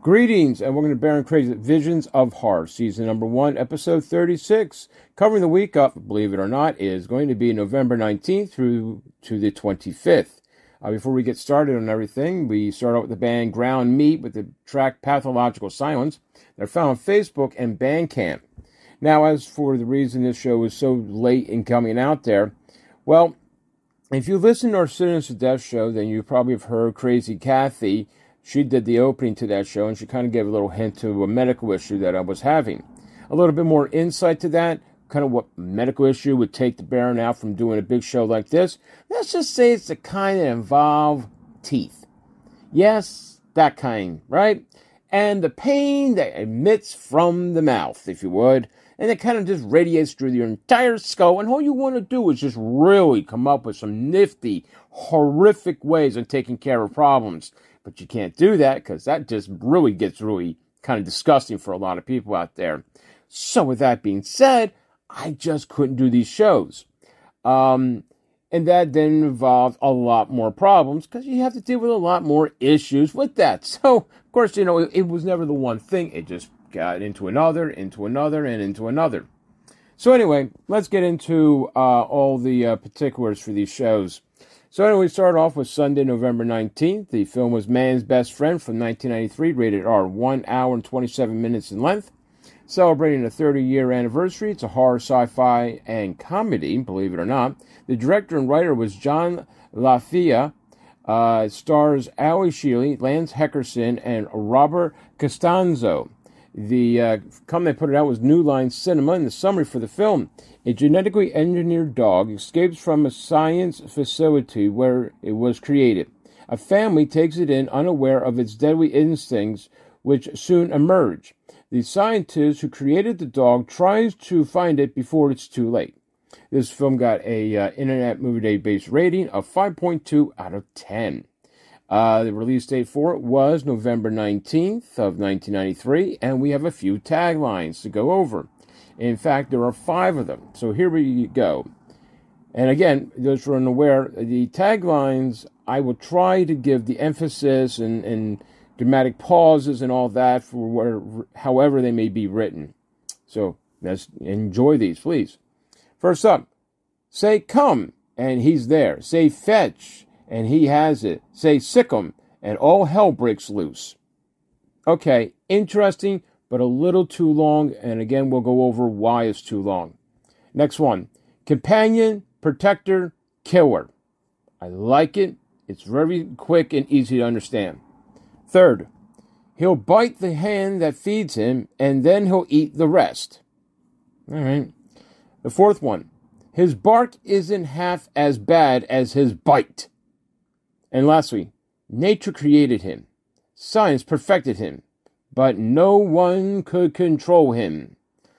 Greetings, and welcome to Baron Craig's Visions of Horror, Season number 1, Episode 36. Covering the week up, believe it or not, is going to be November 19th through to the 25th. Before we get started on everything, we start out with the band Ground Meat with the track Pathological Silence. They're found on Facebook and Bandcamp. Now, as for the reason this show is so late in coming out there, well, if you listen to our Citizens of Death show, then you probably have heard Crazy Kathy. She did the opening to that show, and she kind of gave a little hint to a medical issue that I was having. A little bit more insight to that, kind of what medical issue would take the Baron out from doing a big show like this. Let's just say it's the kind that involve teeth. Yes, that kind, right? And the pain that emits from the mouth, if you would. And it kind of just radiates through your entire skull. And all you want to do is just really come up with some nifty, horrific ways of taking care of problems. But you can't do that because that just really gets kind of disgusting for a lot of people out there. So with that being said, I just couldn't do these shows. And that then involved a lot more problems because you have to deal with a lot more issues with that. So, of course, it was never the one thing. It just got into another, and into another. So anyway, let's get into all the particulars for these shows. So anyway, we start off with Sunday, November 19th. The film was Man's Best Friend from 1993, rated R, 1 hour and 27 minutes in length. Celebrating a 30-year anniversary. It's a horror, sci-fi, and comedy, believe it or not. The director and writer was John LaFia. It stars Ali Sheedy, Lance Heckerson, and Robert Costanzo. The company that put it out was New Line Cinema, and the summary for the film. A genetically engineered dog escapes from a science facility where it was created. A family takes it in unaware of its deadly instincts, which soon emerge. The scientist who created the dog tries to find it before it's too late. This film got a Internet Movie Database rating of 5.2 out of 10. The release date for it was November 19th of 1993, and we have a few taglines to go over. In fact, there are 5 of them. So here we go. And again, those who are unaware, the taglines, I will try to give the emphasis and dramatic pauses and all that for however they may be written. So let's enjoy these, please. First up, say come, and he's there. Say fetch, and he has it. Say sick 'em, and all hell breaks loose. Okay, interesting, but a little too long, and again, we'll go over why it's too long. Next one, companion, protector, killer. I like it. It's very quick and easy to understand. Third, he'll bite the hand that feeds him, and then he'll eat the rest. All right. The fourth one, his bark isn't half as bad as his bite. And lastly, nature created him. Science perfected him. But no one could control him.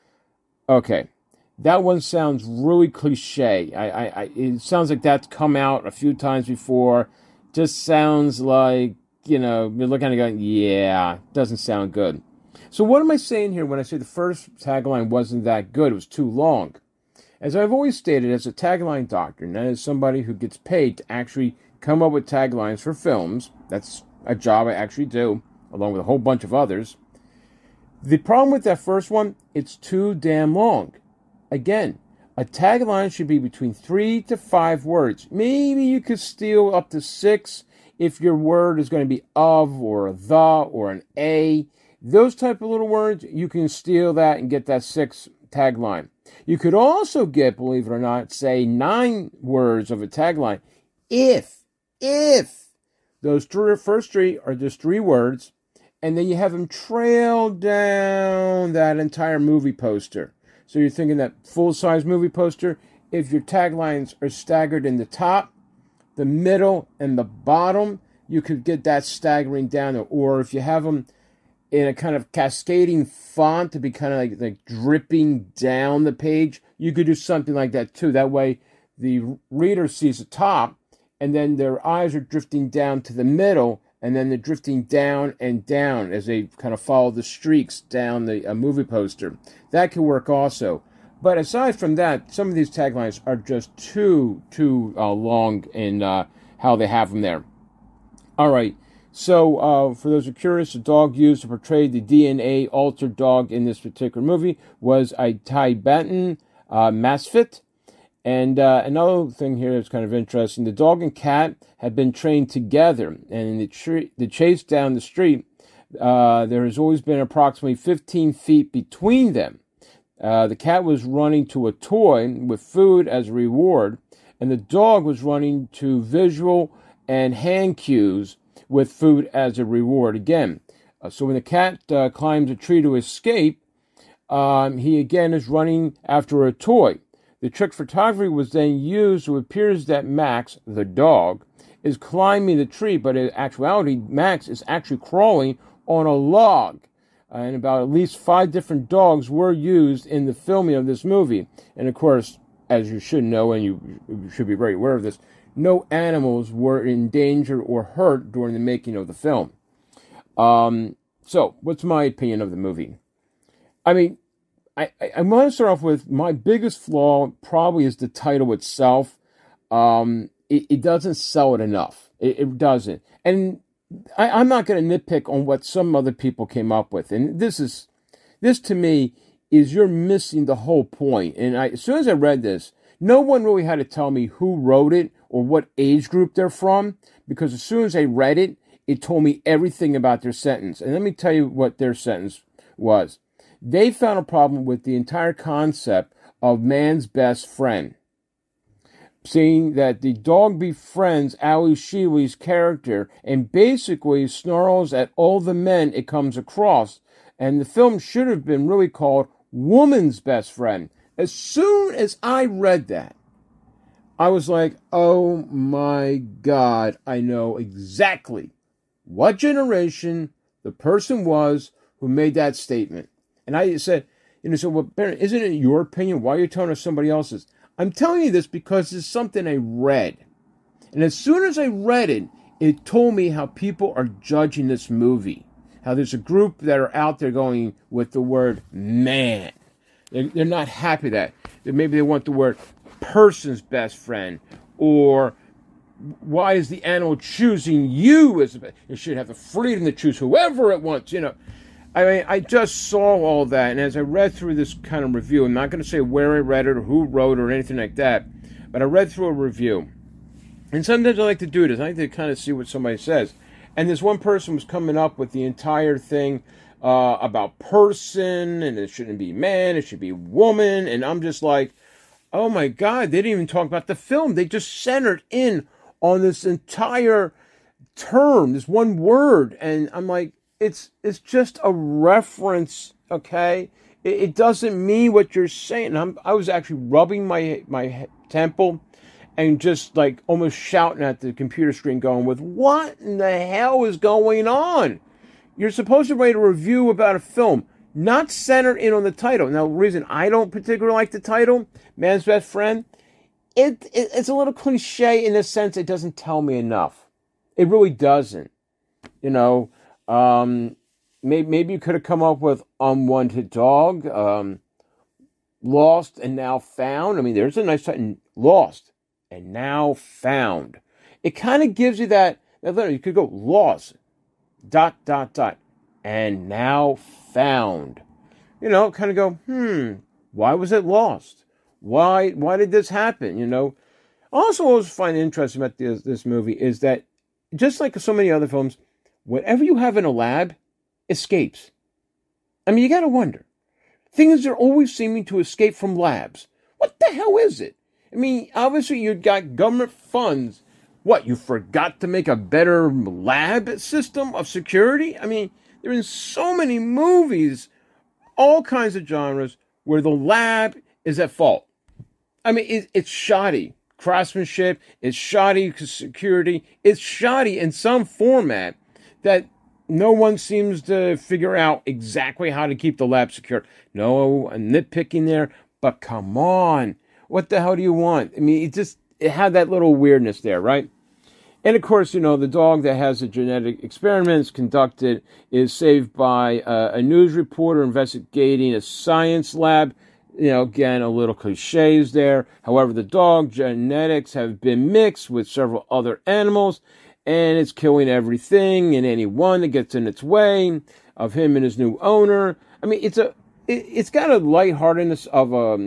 Okay, that one sounds really cliche. It sounds like that's come out a few times before. Just sounds like, you're looking at it going, yeah, doesn't sound good. So what am I saying here when I say the first tagline wasn't that good? It was too long. As I've always stated, as a tagline doctor, and that is somebody who gets paid to actually come up with taglines for films. That's a job I actually do, along with a whole bunch of others. The problem with that first one, it's too damn long. Again, a tagline should be between 3 to 5 words. Maybe you could steal up to 6 if your word is going to be of or the or an a. Those type of little words, you can steal that and get that 6 tagline. You could also get, believe it or not, say 9 words of a tagline if those first 3 are just 3 words, and then you have them trail down that entire movie poster. So you're thinking that full-size movie poster, if your taglines are staggered in the top, the middle, and the bottom, you could get that staggering down. Or if you have them in a kind of cascading font to be kind of like dripping down the page, you could do something like that too. That way the reader sees the top, and then their eyes are drifting down to the middle, and then they're drifting down and down as they kind of follow the streaks down the movie poster. That could work also. But aside from that, some of these taglines are just too long in how they have them there. All right, So, for those who are curious, the dog used to portray the DNA altered dog in this particular movie was a Tibetan Mastiff. And another thing here that's kind of interesting, the dog and cat had been trained together. And in the chase down the street, there has always been approximately 15 feet between them. The cat was running to a toy with food as a reward, and the dog was running to visual and hand cues with food as a reward again. So when the cat climbs a tree to escape, he again is running after a toy. The trick photography was then used, so it appears that Max, the dog, is climbing the tree, but in actuality, Max is actually crawling on a log. And about at least 5 different dogs were used in the filming of this movie. And of course, as you should know, and you should be very aware of this, no animals were in danger or hurt during the making of the film. So, what's my opinion of the movie? I mean, I want to start off with my biggest flaw probably is the title itself. It doesn't sell it enough. It doesn't. And I'm not going to nitpick on what some other people came up with. And this to me is you're missing the whole point. And as soon as I read this, no one really had to tell me who wrote it or what age group they're from, because as soon as I read it, it told me everything about their sentence. And let me tell you what their sentence was. They found a problem with the entire concept of man's best friend, seeing that the dog befriends Ali Sheely's character and basically snarls at all the men it comes across. And the film should have been really called Woman's Best Friend. As soon as I read that, I was like, oh my God, I know exactly what generation the person was who made that statement. And I said, so well, Baron, isn't it your opinion? Why are you telling us somebody else's? I'm telling you this because it's something I read. And as soon as I read it, it told me how people are judging this movie. How there's a group that are out there going with the word man. They're not happy that maybe they want the word person's best friend, or why is the animal choosing you as it should have the freedom to choose whoever it wants, I mean, I just saw all that, and as I read through this kind of review, I'm not going to say where I read it or who wrote it or anything like that, but I read through a review. And sometimes I like to do this. I like to kind of see what somebody says. And this one person was coming up with the entire thing about person, and it shouldn't be man, it should be woman, and I'm just like, oh my God, they didn't even talk about the film. They just centered in on this entire term, this one word, and I'm like, it's just a reference, okay? It doesn't mean what you're saying. I was actually rubbing my temple and just like almost shouting at the computer screen going with, what in the hell is going on? You're supposed to write a review about a film, not centered in on the title. Now, the reason I don't particularly like the title, Man's Best Friend, it's a little cliche in the sense it doesn't tell me enough. It really doesn't. Maybe you could have come up with Unwanted Dog, Lost and Now Found. I mean, there's a nice title, Lost and Now Found. It kind of gives you that letter. You could go lost, ... and now found. Kind of go, why was it lost? Why did this happen? Also, what I always find interesting about this movie is that, just like so many other films, whatever you have in a lab escapes. I mean, you got to wonder. Things are always seeming to escape from labs. What the hell is it? I mean, obviously you got government funds. What, you forgot to make a better lab system of security? I mean, there are so many movies, all kinds of genres, where the lab is at fault. I mean, it's shoddy craftsmanship, it's shoddy security, it's shoddy in some format that no one seems to figure out exactly how to keep the lab secure. No nitpicking there, but come on. What the hell do you want? I mean, it had that little weirdness there, right? And of course, the dog that has the genetic experiments conducted is saved by a news reporter investigating a science lab. Again, a little cliches there. However, the dog genetics have been mixed with several other animals, and it's killing everything and anyone that gets in its way of him and his new owner. I mean, it's got a lightheartedness of a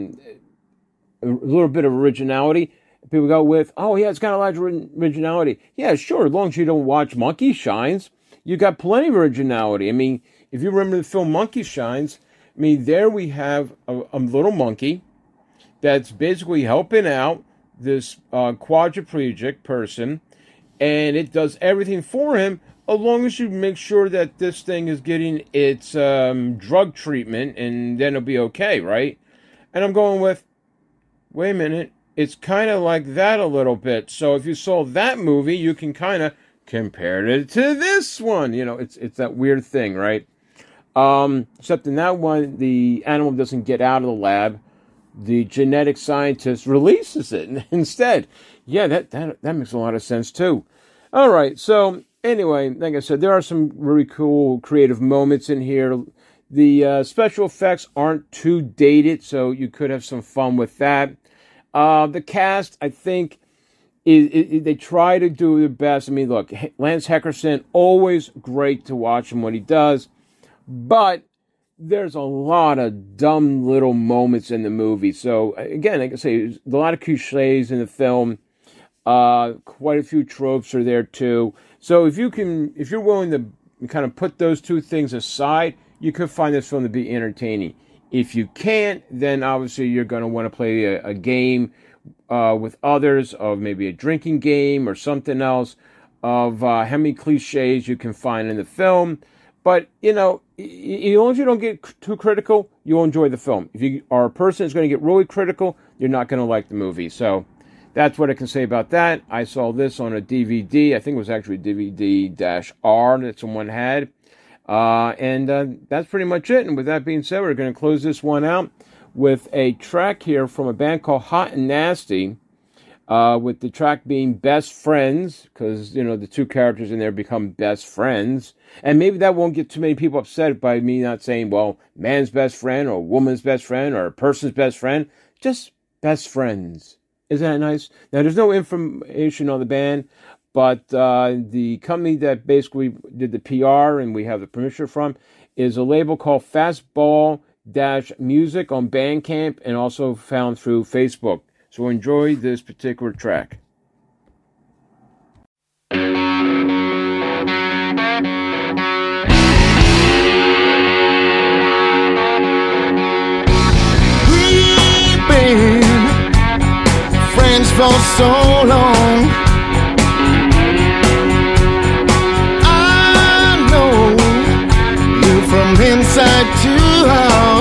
little bit of originality. People go with, oh yeah, it's got a lot of originality. Yeah, sure, as long as you don't watch Monkey Shines, you got plenty of originality. I mean, if you remember the film Monkey Shines, I mean, there we have a little monkey that's basically helping out this quadriplegic person, and it does everything for him as long as you make sure that this thing is getting its drug treatment, and then it'll be okay, right? And I'm going with, wait a minute, it's kind of like that a little bit. So if you saw that movie, you can kind of compare it to this one. You know, it's that weird thing, right? Except in that one, the animal doesn't get out of the lab. The genetic scientist releases it instead. Yeah, that makes a lot of sense too. All right, so anyway, like I said, there are some really cool creative moments in here. The special effects aren't too dated, so you could have some fun with that. The cast, I think, they try to do their best. I mean, look, Lance Henriksen, always great to watch him what he does, but there's a lot of dumb little moments in the movie. So, again, like I say, there's a lot of cliches in the film. Quite a few tropes are there, too. So, if you're willing to kind of put those two things aside, you could find this film to be entertaining. If you can't, then obviously you're going to want to play a game with others, of maybe a drinking game or something else, of how many cliches you can find in the film. But, you know, as long as you don't get too critical, you'll enjoy the film. If you are a person that's going to get really critical, you're not going to like the movie. So that's what I can say about that. I saw this on a DVD. I think it was actually DVD-R that someone had. And that's pretty much it. And with that being said, we're going to close this one out with a track here from a band called Hot and Nasty, with the track being Best Friends, because, you know, the two characters in there become best friends. And maybe that won't get too many people upset by me not saying, well, man's best friend or woman's best friend or a person's best friend. Just best friends. Isn't that nice? Now, there's no information on the band, but the company that basically did the PR and we have the permission from is a label called Fastball-Music on Bandcamp, and also found through Facebook. So enjoy this particular track. We've been friends for so long. From inside to out,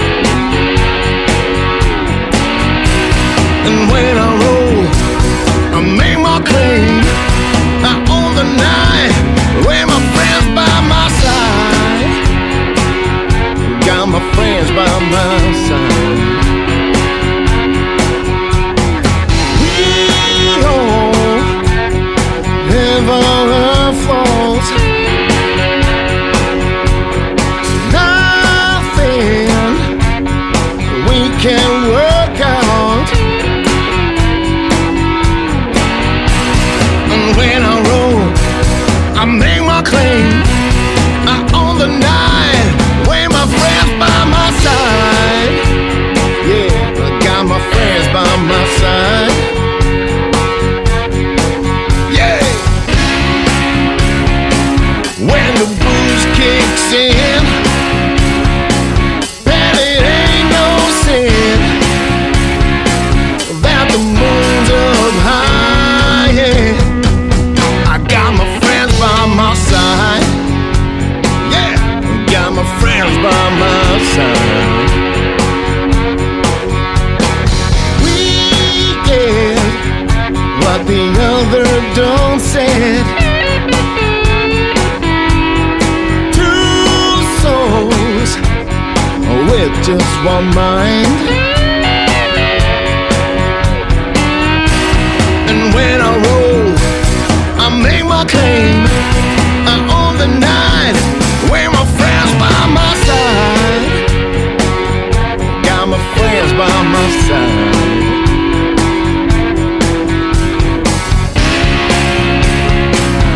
and when I roll, I make my claim. I own the night, with my friends by my side. Got my friends by my side. We all have our flaws. Can work out, and when I roll, I make my claim. I own the night, with my friends by my side. Yeah, I got my friends by my side. Yeah, when the booze kicks in, that the moon's up high, yeah. I got my friends by my side. Yeah, I got my friends by my side. We get what the other don't say. Two souls with just one mind. And when I roll, I make my claim. I own the night, with my friends by my side. Got my friends by my side.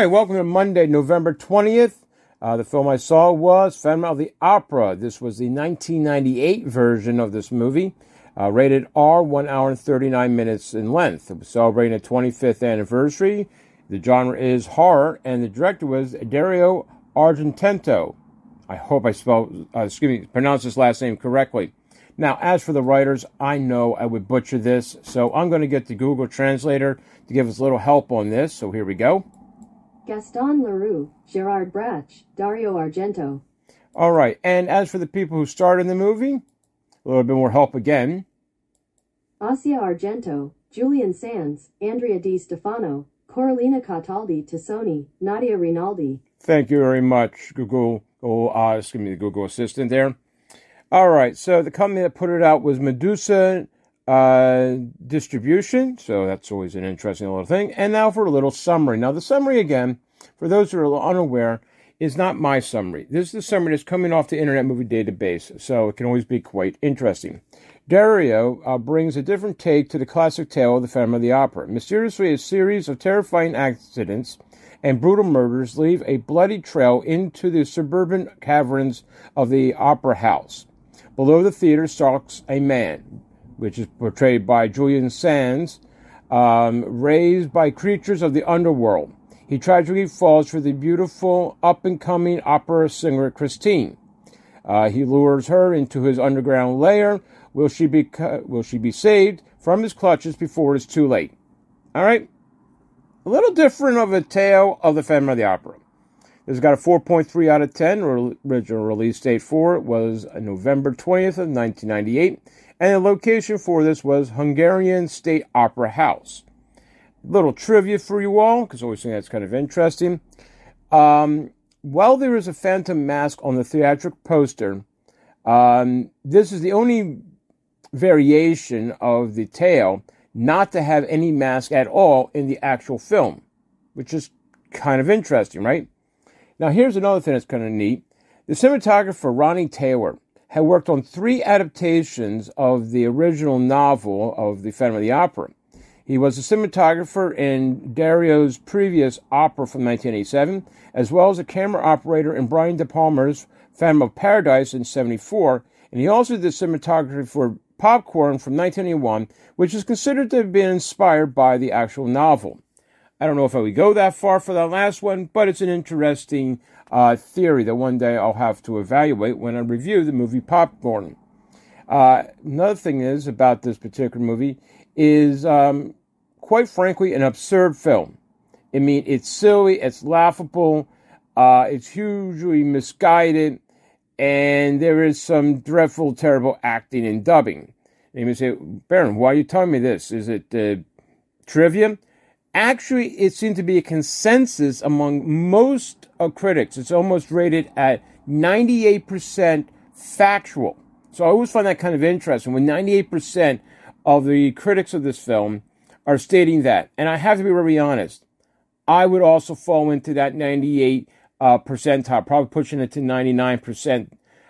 right, welcome to Monday, November 20th. The film I saw was Phantom of the Opera. This was the 1998 version of this movie, rated R, 1 hour and 39 minutes in length. It was celebrating the 25th anniversary. The genre is horror, and the director was Dario Argento. I hope I pronounced his last name correctly. Now, as for the writers, I know I would butcher this, so I'm going to get the Google Translator to give us a little help on this. So here we go. Gaston Leroux, Gerard Brach, Dario Argento. All right, and as for the people who starred in the movie, a little bit more help again. Asia Argento, Julian Sands, Andrea Di Stefano, Coralina Cataldi, Tassoni, Nadia Rinaldi. Thank you very much, Google Assistant there. All right, so the company that put it out was Medusa Distribution, so that's always an interesting little thing. And now for a little summary. Now, the summary, again, for those who are unaware, is not my summary. This is the summary that's coming off the Internet Movie Database, so it can always be quite interesting. Dario brings a different take to the classic tale of the Phantom of the Opera. Mysteriously, a series of terrifying accidents and brutal murders leave a bloody trail into the suburban caverns of the Opera House. Below the theater stalks a man, which is portrayed by Julian Sands, raised by creatures of the underworld. He tragically falls for the beautiful, up-and-coming opera singer Christine. He lures her into his underground lair. Will she be saved from his clutches before it's too late? All right. A little different of a tale of the Phantom of the Opera. This got a 4.3 out of 10. Original release date for it was November 20th of 1998. And the location for this was Hungarian State Opera House. Little trivia for you all, because I always think that's kind of interesting. While there is a phantom mask on the theatrical poster, this is the only variation of the tale not to have any mask at all in the actual film, which is kind of interesting, right? Now, here's another thing that's kind of neat. The cinematographer, Ronnie Taylor, had worked on 3 adaptations of the original novel of the Phantom of the Opera. He was a cinematographer in Dario's previous opera from 1987, as well as a camera operator in Brian De Palma's Phantom of Paradise in 1974, and he also did cinematography for Popcorn from 1981, which is considered to have been inspired by the actual novel. I don't know if I would go that far for that last one, but it's an interesting theory that one day I'll have to evaluate when I review the movie Popcorn. Another thing is about this particular movie is, quite frankly, an absurd film. I mean, it's silly, it's laughable, it's hugely misguided, and there is some dreadful, terrible acting and dubbing. And you may say, Baron, why are you telling me this? Is it trivia? Actually, it seemed to be a consensus among most critics. It's almost rated at 98% factual. So I always find that kind of interesting when 98% of the critics of this film are stating that. And I have to be very honest. I would also fall into that 98 percentile, probably pushing it to 99%.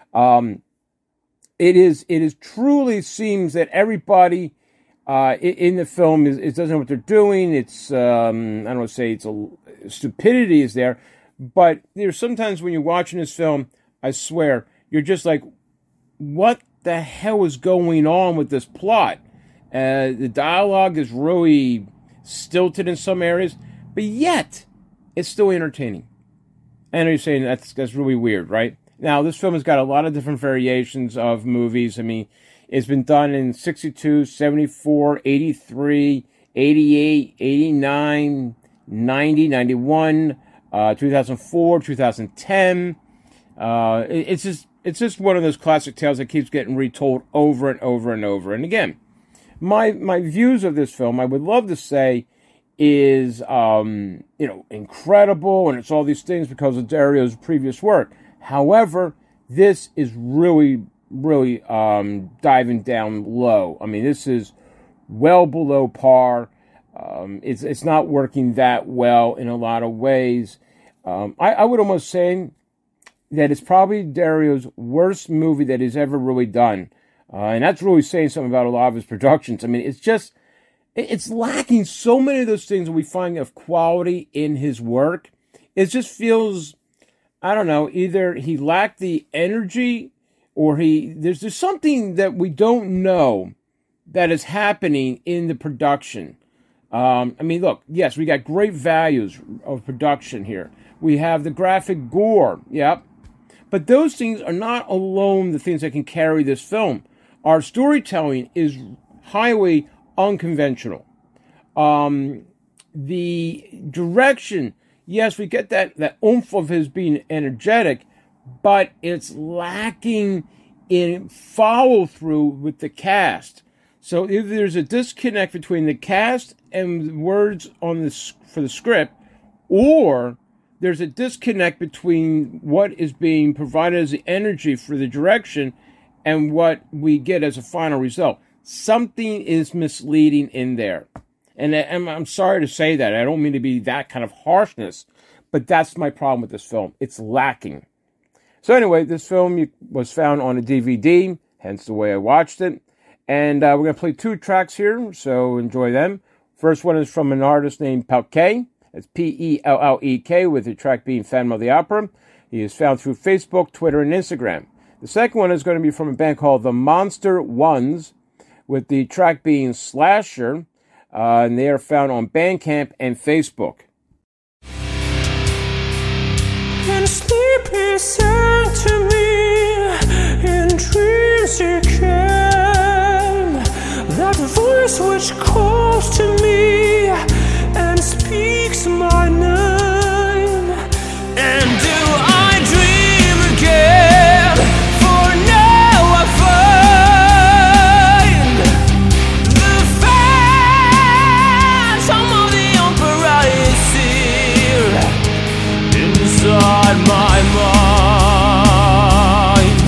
It truly seems that everybody in the film is doesn't know what they're doing. It's I don't want to say it's stupidity is there, but there's sometimes when you're watching this film, I swear you're just like, what the hell is going on with this plot? The dialogue is really stilted in some areas, but yet it's still entertaining. I know you're saying that's really weird, right? Now, this film has got a lot of different variations of movies. I mean, it's been done in 62, 74, 83, 88, 89, 90, 91, 2004, 2010. It's just one of those classic tales that keeps getting retold over and over and over. And again, my views of this film, I would love to say, is incredible, and it's all these things because of Dario's previous work. However, this is really diving down low. I mean, this is well below par. It's not working that well in a lot of ways. I would almost say that it's probably Dario's worst movie that he's ever really done. And that's really saying something about a lot of his productions. I mean, it's lacking so many of those things that we find of quality in his work. it just feels, I don't know, either he lacked the energy or there's something that we don't know that is happening in the production. I mean, look, yes, we got great values of production here. We have the graphic gore, yep. But those things are not alone the things that can carry this film. Our storytelling is highly unconventional. The direction, yes, we get that oomph of his being energetic, but it's lacking in follow-through with the cast. So either there's a disconnect between the cast and the words for the script, or there's a disconnect between what is being provided as the energy for the direction and what we get as a final result. Something is misleading in there. And I'm sorry to say that. I don't mean to be that kind of harshness, but that's my problem with this film. It's lacking. So anyway, this film was found on a DVD, hence the way I watched it. And we're going to play 2 tracks here, so enjoy them. First one is from an artist named Pelke. It's Pellek, with the track being Phantom of the Opera. He is found through Facebook, Twitter, and Instagram. The second one is going to be from a band called The Monster Ones, with the track being Slasher, and they are found on Bandcamp and Facebook. And sleep is sang to me in dreams he came, that voice which calls to me and speaks my name. And do I dream again? For now I find the phantom of the opera is here inside my mind.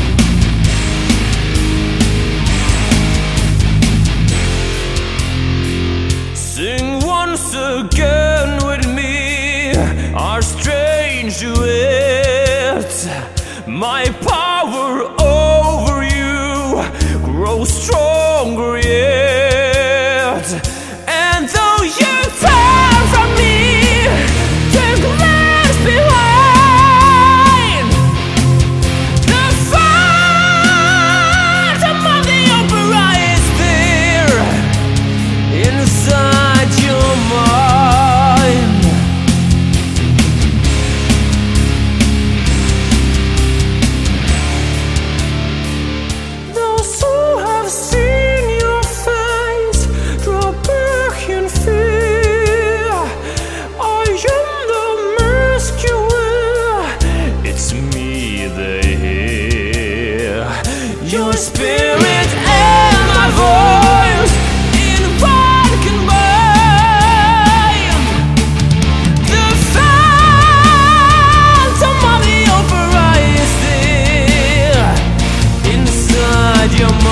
Sing once again with me our strange duet. My power over you grows stronger yet. And though you turn from me to glance behind, the phantom of the opera is there inside your mind. Those who have seen your face draw back in fear. I am the mask you wear. It's me they hear. Your spirit and my voice in one combine. The phantom of the opera is there inside your mind.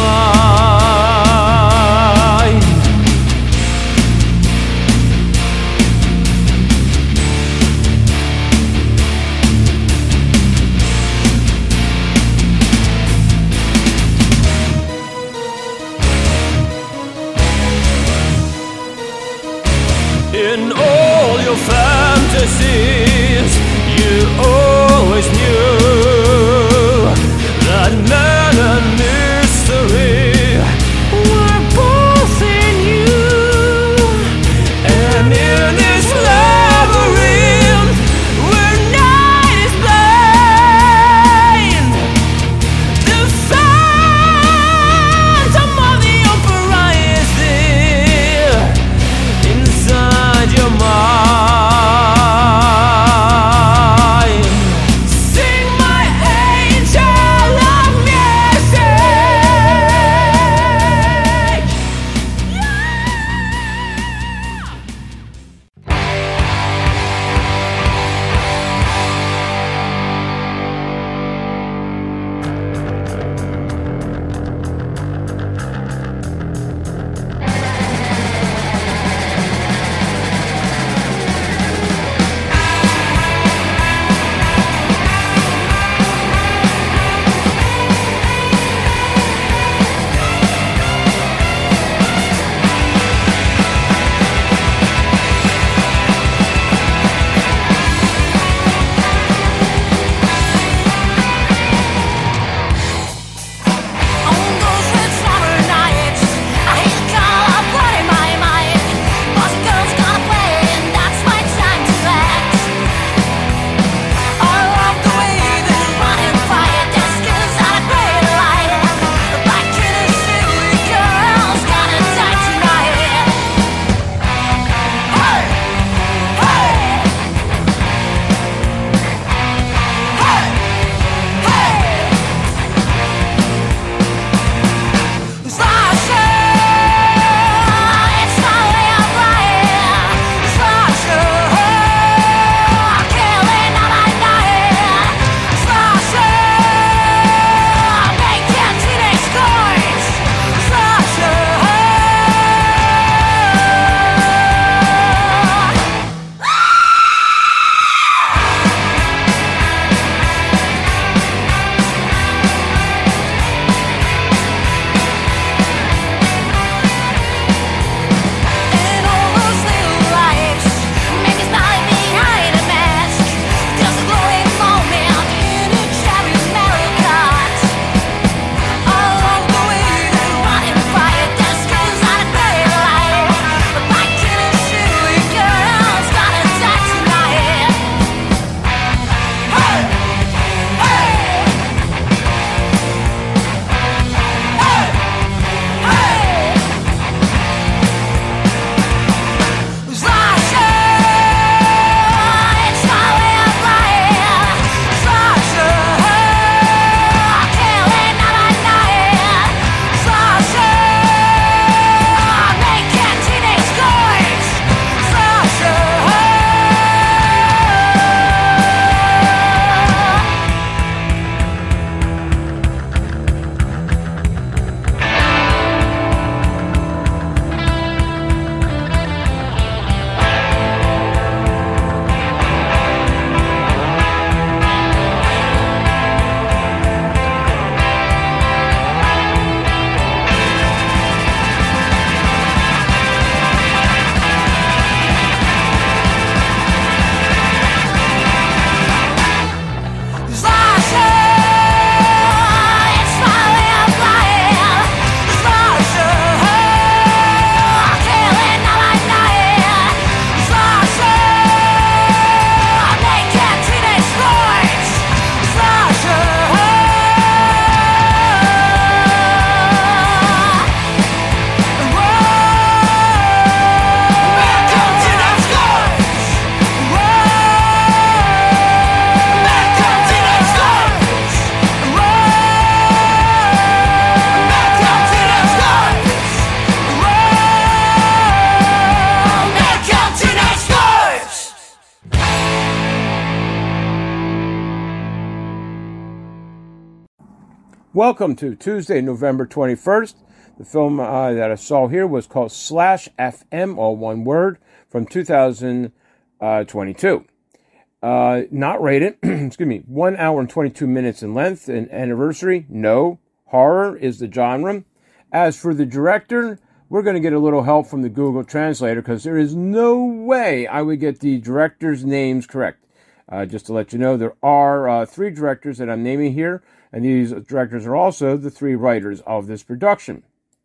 Welcome to Tuesday, November 21st. The film that I saw here was called Slash FM, all one word, from 2022. Not rated, excuse me, 1 hour and 22 minutes in length. An anniversary, no. Horror is the genre. As for the director, we're going to get a little help from the Google Translator because there is no way I would get the directors' names correct. Just to let you know, there are 3 directors that I'm naming here, and these directors are also the 3 writers of this production.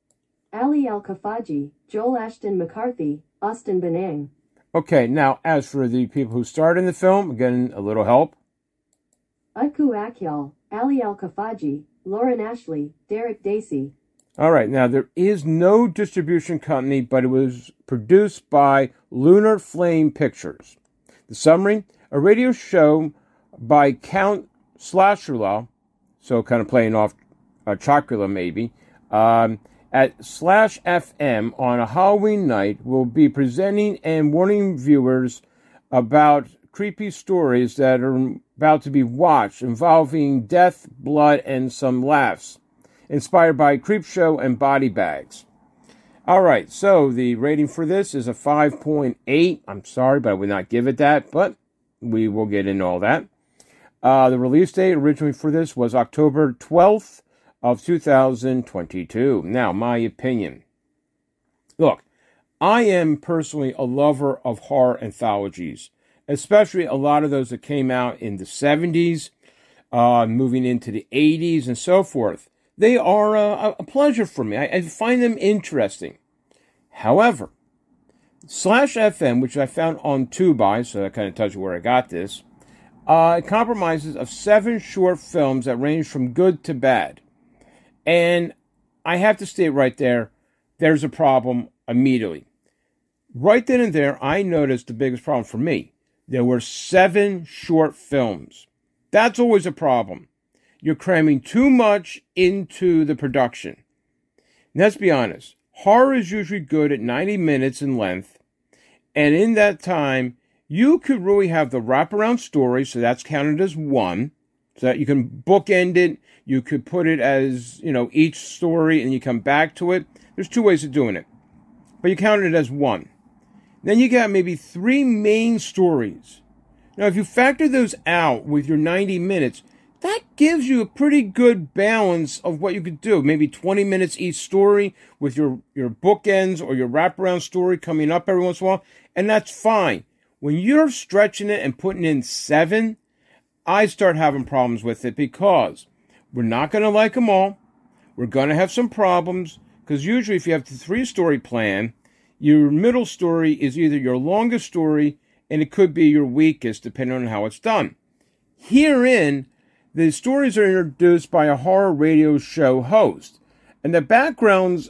Ali Al-Kafaji, Joel Ashton McCarthy, Austin Benang. Okay, now, as for the people who starred in the film, again, a little help. Utku Akyal, Ali Al-Kafaji, Lauren Ashley, Derek Dacey. All right, now, there is no distribution company, but it was produced by Lunar Flame Pictures. The summary, a radio show by Count Slashula, so kind of playing off Chocula maybe, at Slash FM on a Halloween night will be presenting and warning viewers about creepy stories that are about to be watched involving death, blood, and some laughs, inspired by Creepshow and Body Bags. All right, so the rating for this is a 5.8. I'm sorry, but I would not give it that, but we will get into all that. The release date originally for this was October 12th of 2022. Now, my opinion. Look, I am personally a lover of horror anthologies, especially a lot of those that came out in the 70s, moving into the 80s and so forth. They are a pleasure for me. I find them interesting. However, Slash FM, which I found on Tubi, so that kind of tells you where I got this, it compromises of 7 short films that range from good to bad. And I have to state right there, there's a problem immediately. Right then and there, I noticed the biggest problem for me. There were 7 short films. That's always a problem. You're cramming too much into the production. And let's be honest. Horror is usually good at 90 minutes in length. And in that time, you could really have the wraparound story, so that's counted as 1. So that you can bookend it. You could put it as, each story and you come back to it. There's 2 ways of doing it. But you count it as 1. Then you got maybe 3 main stories. Now, if you factor those out with your 90 minutes, that gives you a pretty good balance of what you could do. Maybe 20 minutes each story with your bookends or your wraparound story coming up every once in a while. And that's fine. When you're stretching it and putting in 7, I start having problems with it because we're not going to like them all. We're going to have some problems because usually if you have the 3-story plan, your middle story is either your longest story and it could be your weakest depending on how it's done. Herein, the stories are introduced by a horror radio show host. And the backgrounds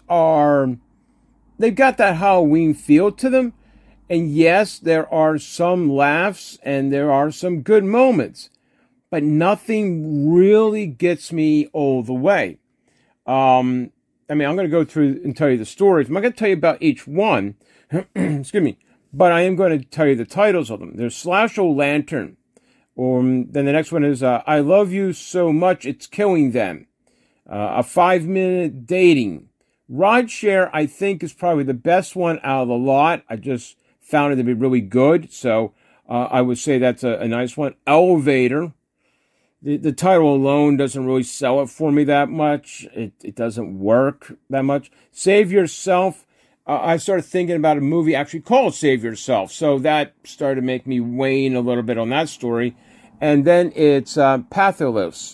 they've got that Halloween feel to them. And yes, there are some laughs and there are some good moments. But nothing really gets me all the way. I'm going to go through and tell you the stories. I'm not going to tell you about each one. Excuse me. But I am going to tell you the titles of them. There's Slash O'Lantern. Then the next one is I Love You So Much It's Killing Them. A 5-minute dating. Rideshare, I think, is probably the best one out of the lot. I just found it to be really good. So I would say that's a nice one. Elevator. The title alone doesn't really sell it for me that much. It doesn't work that much. Save Yourself. I started thinking about a movie actually called Save Yourself. So that started to make me wane a little bit on that story. And then it's Patholos.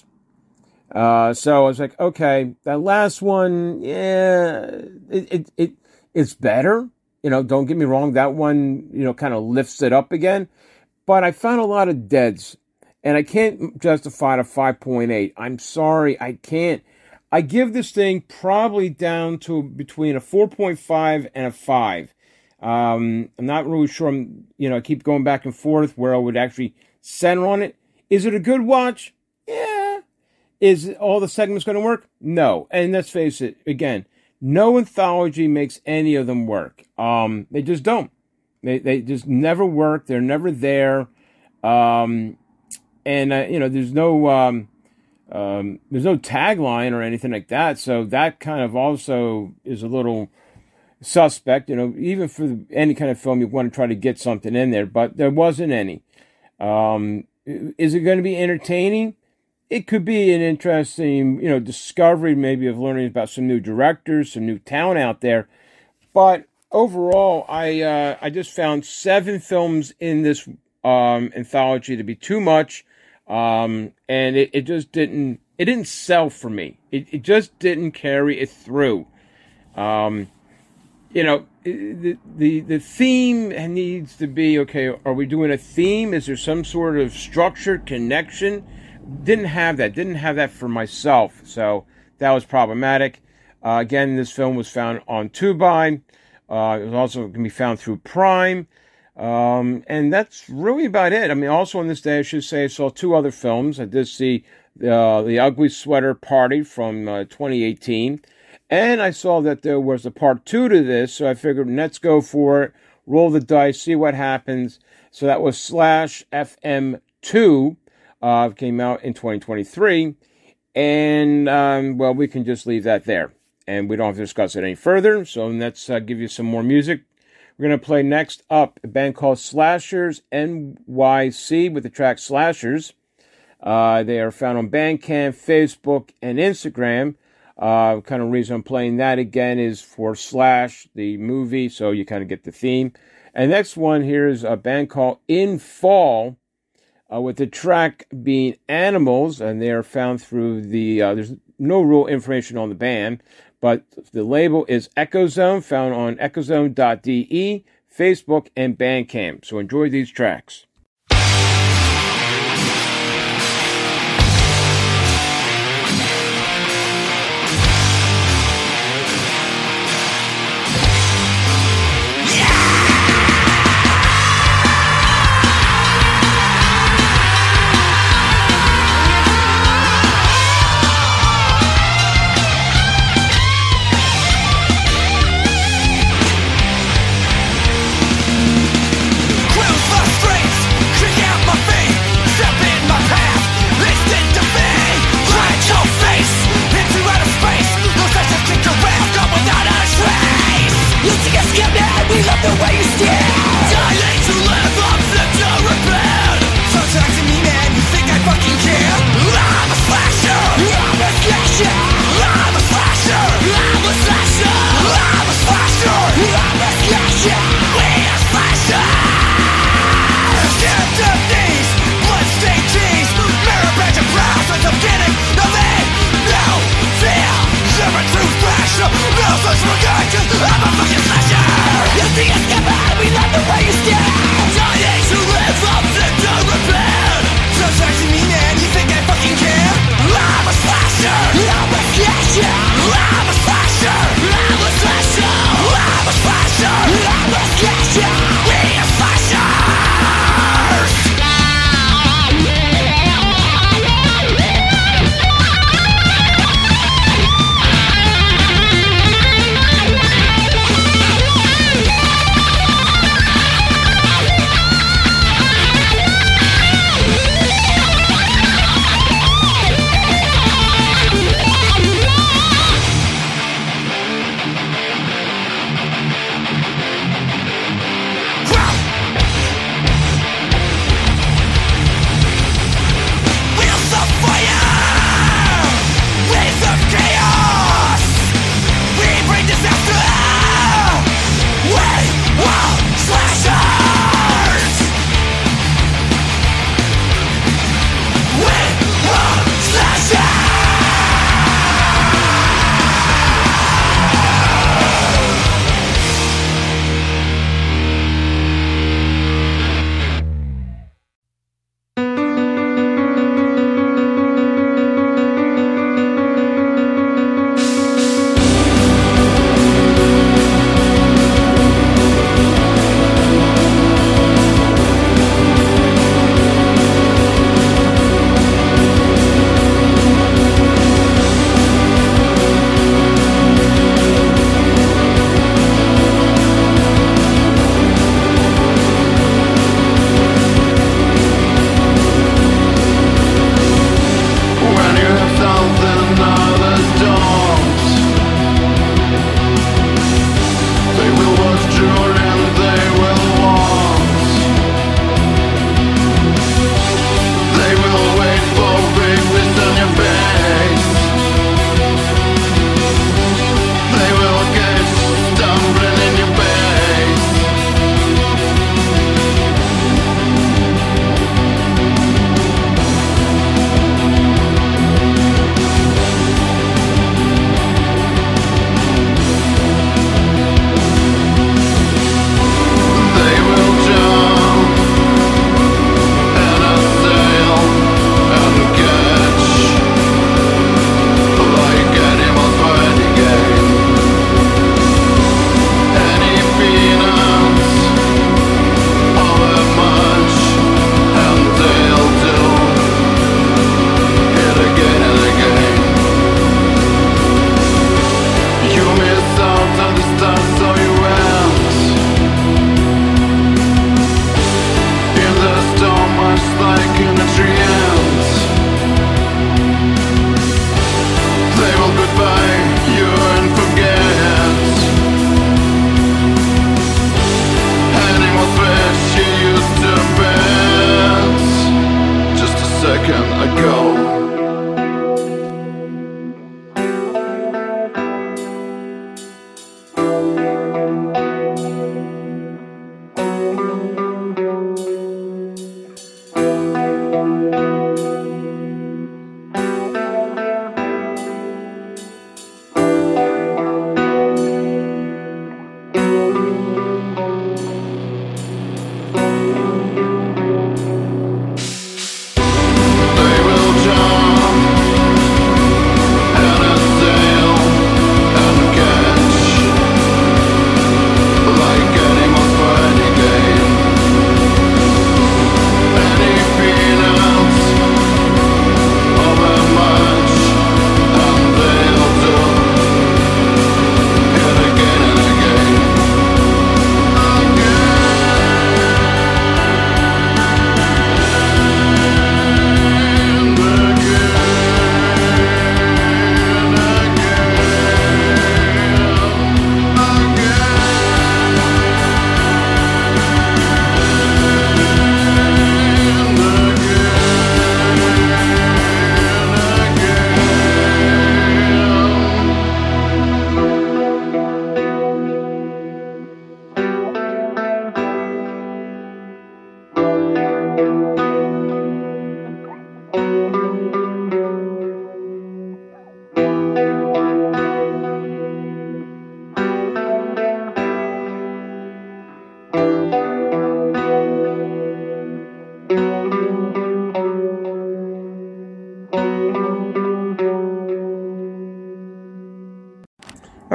So I was like, okay, that last one, yeah, it's better. Don't get me wrong. That one, kind of lifts it up again. But I found a lot of deads. And I can't justify it a 5.8. I'm sorry, I can't. I give this thing probably down to between a 4.5 and a 5. I'm not really sure. I keep going back and forth where I would actually center on it. Is it a good watch? Yeah. Is all the segments going to work? No. And let's face it, again, no anthology makes any of them work. They just don't. They just never work. They're never there. And there's no There's no tagline or anything like that, so that kind of also is a little suspect. Even for any kind of film, you want to try to get something in there, but there wasn't any. Is it going to be entertaining? It could be an interesting, discovery maybe of learning about some new directors, some new talent out there. But overall, I just found 7 films in this anthology to be too much, and it just didn't sell for me. It just didn't carry it through. The theme needs to be, okay, are we doing a theme? Is there some sort of structure, connection? Didn't have that for myself, so that was problematic. Again, this film was found on Tubi. It was also going to be found through Prime, and that's really about it. I mean, also on this day, I should say, I saw 2 other films. I did see the Ugly Sweater Party from 2018, and I saw that there was a part 2 to this, so I figured, let's go for it, roll the dice, see what happens. So that was Slash FM 2. Came out in 2023, and we can just leave that there, and we don't have to discuss it any further. So let's give you some more music. We're going to play next up a band called Slashers NYC with the track Slashers. They are found on Bandcamp, Facebook, and Instagram. Kind of reason I'm playing that again is for Slash, the movie, so you kind of get the theme. And next one here is a band called In Fall, with the track being Animals, and they are found through the, there's no real information on the band, but the label is Echozone, found on echozone.de, Facebook, and Bandcamp. So enjoy these tracks. Strength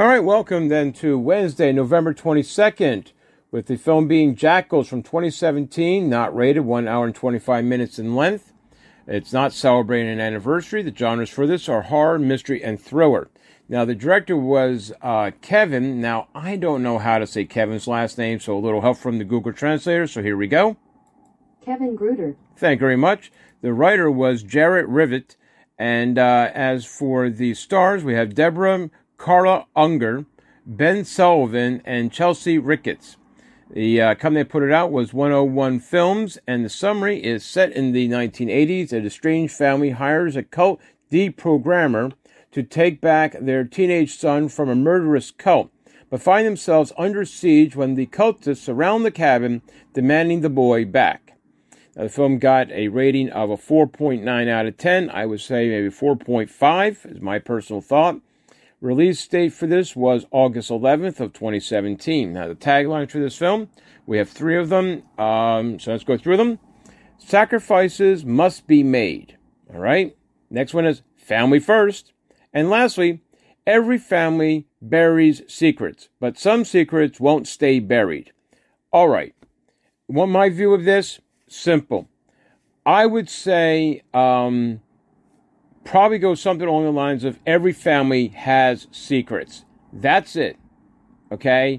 All right, welcome then to Wednesday, November 22nd, with the film being Jackals from 2017, not rated, 1 hour and 25 minutes in length. It's not celebrating an anniversary. The genres for this are horror, mystery, and thriller. Now, the director was Kevin. Now, I don't know how to say Kevin's last name, so a little help from the Google Translator, so here we go. Kevin Gruder. Thank you very much. The writer was Jarrett Rivet, and as for the stars, we have Deborah Carla Unger, Ben Sullivan, and Chelsea Ricketts. The company that put it out was 101 Films, and the summary is set in the 1980s. A estranged family hires a cult deprogrammer to take back their teenage son from a murderous cult, but find themselves under siege when the cultists surround the cabin, demanding the boy back. Now, the film got a rating of a 4.9 out of 10. I would say maybe 4.5 is my personal thought. Release date for this was August 11th of 2017. Now, the taglines for this film, we have 3 of them, so let's go through them. Sacrifices must be made. All right? Next one is family first. And lastly, every family buries secrets, but some secrets won't stay buried. All right. Want my view of this? Simple. I would say probably go something along the lines of every family has secrets. That's it. Okay?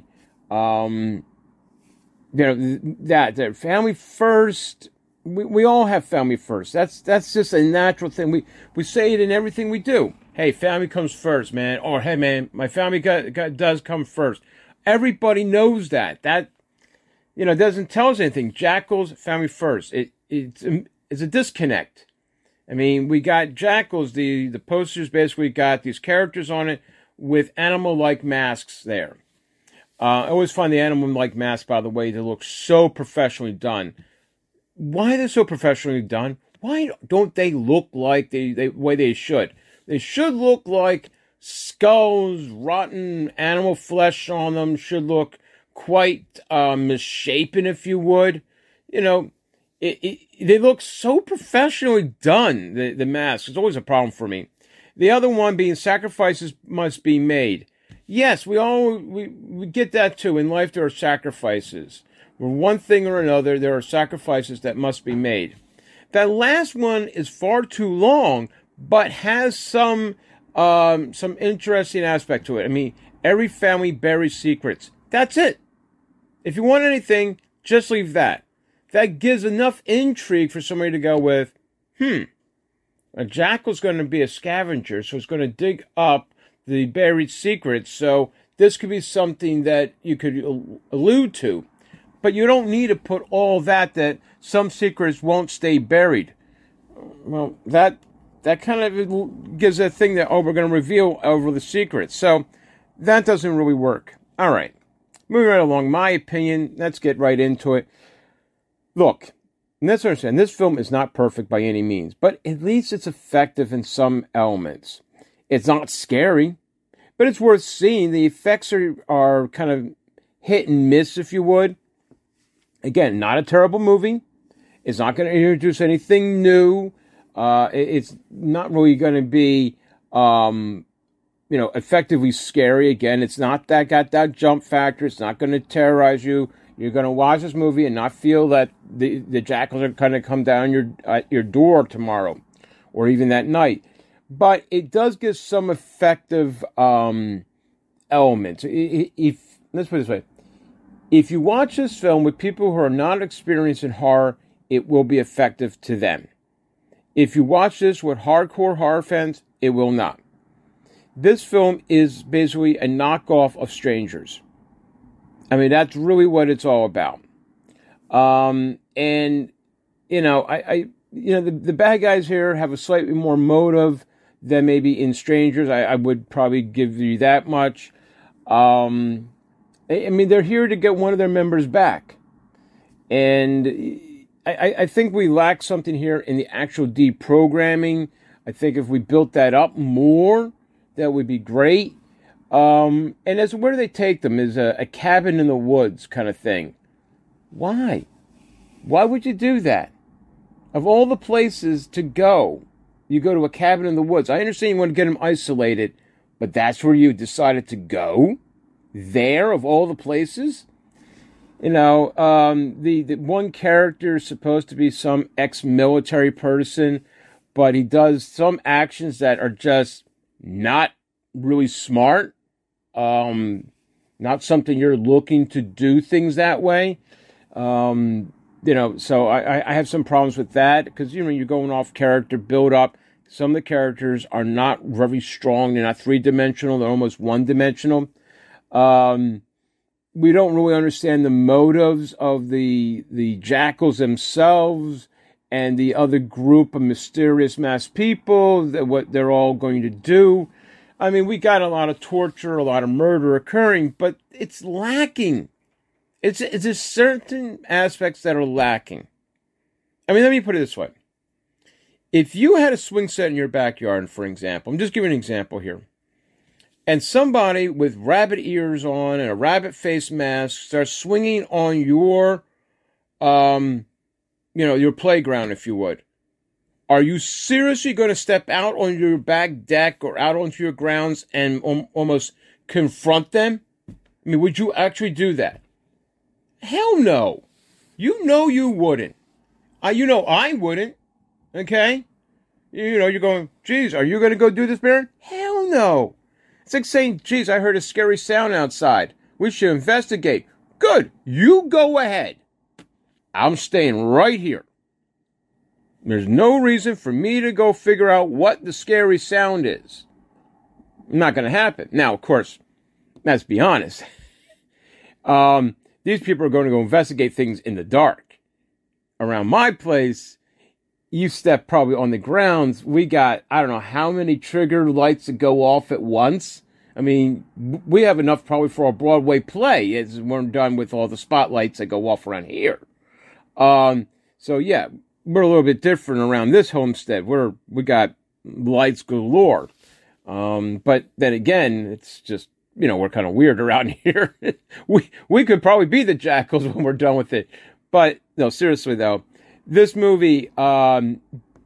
That family first. We all have family first. That's just a natural thing. We say it in everything we do. Hey, family comes first, man. Or hey, man, my family does come first. Everybody knows that. That doesn't tell us anything. Jackals, family first. It's a disconnect. I mean, we got Jackals, the posters basically got these characters on it with animal-like masks there. I always find the animal-like masks, by the way, they look so professionally done. Why they're so professionally done? Why don't they look like the way they should? They should look like skulls, rotten animal flesh on them, should look quite misshapen, if you would. They look so professionally done, the masks. It's always a problem for me. The other one being sacrifices must be made. Yes, we get that too. In life, there are sacrifices. For one thing or another, there are sacrifices that must be made. That last one is far too long, but has some interesting aspect to it. I mean, every family buries secrets. That's it. If you want anything, just leave that. That gives enough intrigue for somebody to go with, a jackal's going to be a scavenger, so it's going to dig up the buried secrets. So this could be something that you could allude to. But you don't need to put all that some secrets won't stay buried. Well, that kind of gives a thing that, we're going to reveal over the secrets. So that doesn't really work. All right. Moving right along, my opinion, let's get right into it. Look, let's understand, this film is not perfect by any means, but at least it's effective in some elements. It's not scary, but it's worth seeing. The effects are kind of hit and miss, if you would. Again, not a terrible movie. It's not going to introduce anything new. It's not really going to be, effectively scary. Again, it's not got that jump factor. It's not going to terrorize you. You're going to watch this movie and not feel that the jackals are going to come down your door tomorrow or even that night. But it does give some effective elements. Let's put it this way. If you watch this film with people who are not experienced in horror, it will be effective to them. If you watch this with hardcore horror fans, it will not. This film is basically a knockoff of Strangers. I mean, that's really what it's all about. The bad guys here have a slightly more motive than maybe in Strangers. I would probably give you that much. They're here to get one of their members back. And I think we lack something here in the actual deprogramming. I think if we built that up more, that would be great. And where do they take them? Is a cabin in the woods kind of thing. Why? Why would you do that? Of all the places to go, you go to a cabin in the woods. I understand you want to get them isolated, but that's where you decided to go? There, of all the places? You know, the one character is supposed to be some ex-military person, but he does some actions that are just not really smart. Not something you're looking to do things that way. You know, so I have some problems with that because, you know, you're going off character build up. Some of the characters are not very strong. They're not three-dimensional. They're almost one-dimensional. We don't really understand the motives of the jackals themselves and the other group of mysterious masked people, what they're all going to do. I mean, we got a lot of torture, a lot of murder occurring, but it's lacking. It's just certain aspects that are lacking. I mean, let me put it this way. If you had a swing set in your backyard, for example, I'm just giving an example here, and somebody with rabbit ears on and a rabbit face mask starts swinging on your, your playground, if you would, are you seriously going to step out on your back deck or out onto your grounds and almost confront them? I mean, would you actually do that? Hell no. You know you wouldn't. You know I wouldn't. Okay? You know, you're going, geez, are you going to go do this, Baron? Hell no. It's like saying, geez, I heard a scary sound outside. We should investigate. Good. You go ahead. I'm staying right here. There's no reason for me to go figure out what the scary sound is. Not going to happen. Now, of course, let's be honest. These people are going to go investigate things in the dark. Around my place, you step probably on the grounds. We got, I don't know how many trigger lights that go off at once. I mean, we have enough probably for a Broadway play as we're done with all the spotlights that go off around here. So yeah, we're a little bit different around this homestead. We got lights galore. But then again, it's just, you know, we're kind of weird around here. we could probably be the jackals when we're done with it. But no, seriously though, this movie, like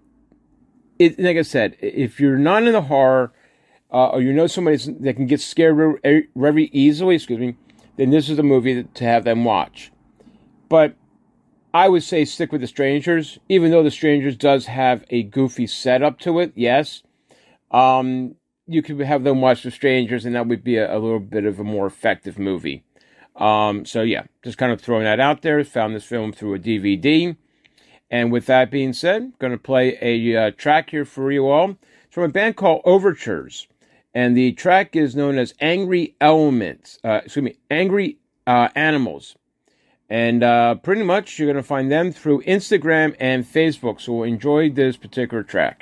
I said, if you're not into horror, or you know somebody that can get scared very easily, then this is a movie to have them watch. But I would say stick with The Strangers, even though The Strangers does have a goofy setup to it, yes. You could have them watch The Strangers, and that would be a little bit of a more effective movie. So yeah, just kind of throwing that out there. Found this film through a DVD. And with that being said, I'm going to play a track here for you all. It's from a band called Overtures. And the track is known as Angry Animals. And pretty much you're going to find them through Instagram and Facebook. So enjoy this particular track.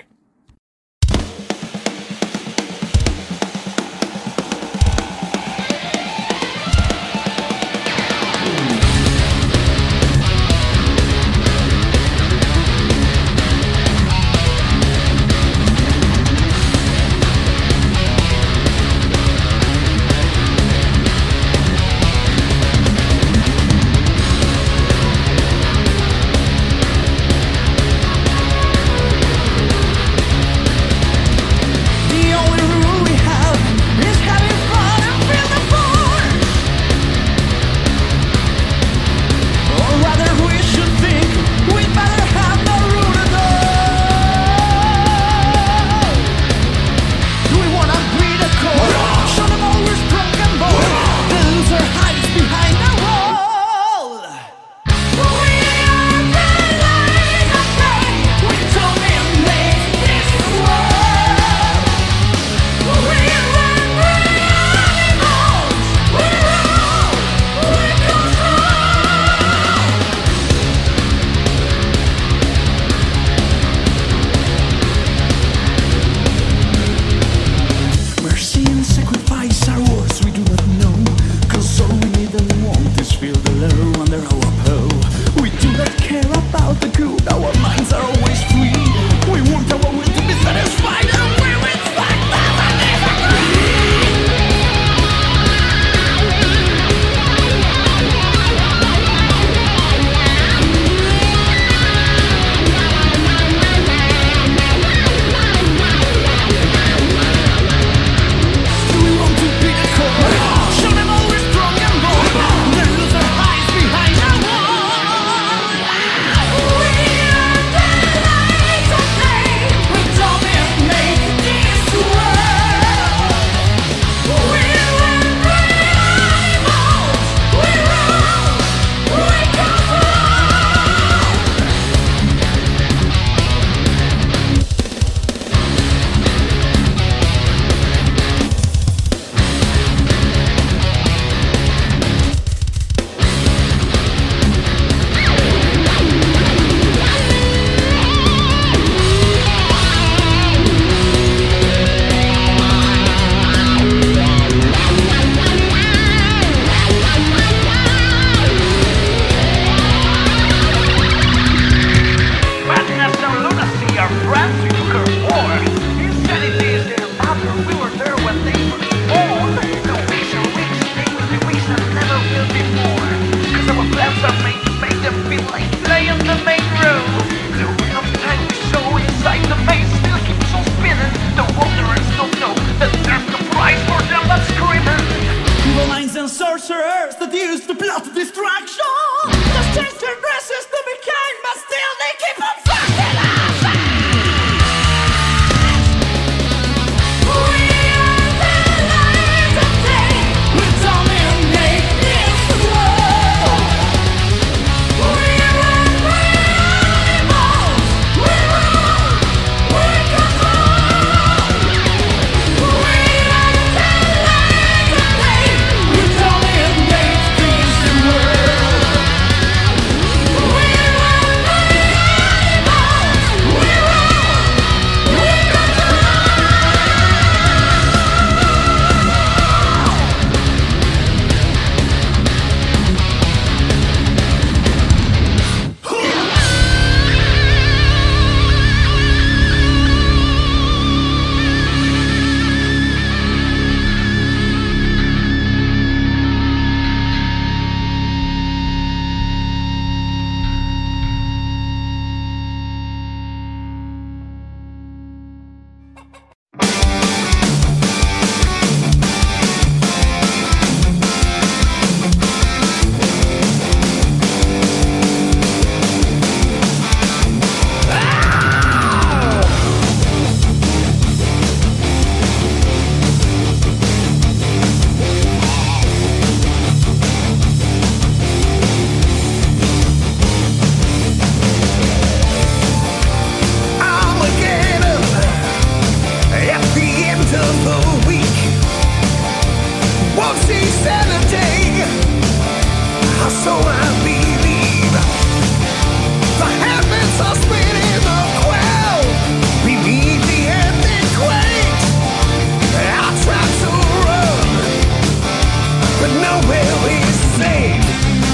the week. Won't see Saturday, so I believe. The heavens are spinning the crowd beneath the earthing quake. I try to run, but nowhere is safe.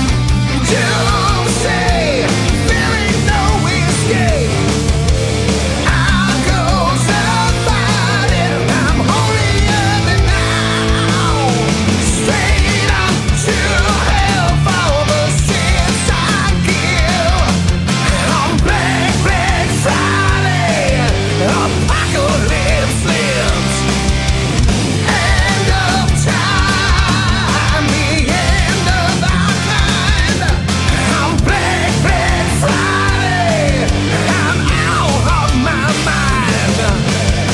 Doomsday, there ain't no escape. I go to fight it, I'm holier than now. Straight up to hell for the sins I give. On Black, Black Friday, apocalypse lives. End of time, the end of our kind. On Black, Black Friday, I'm out of my mind.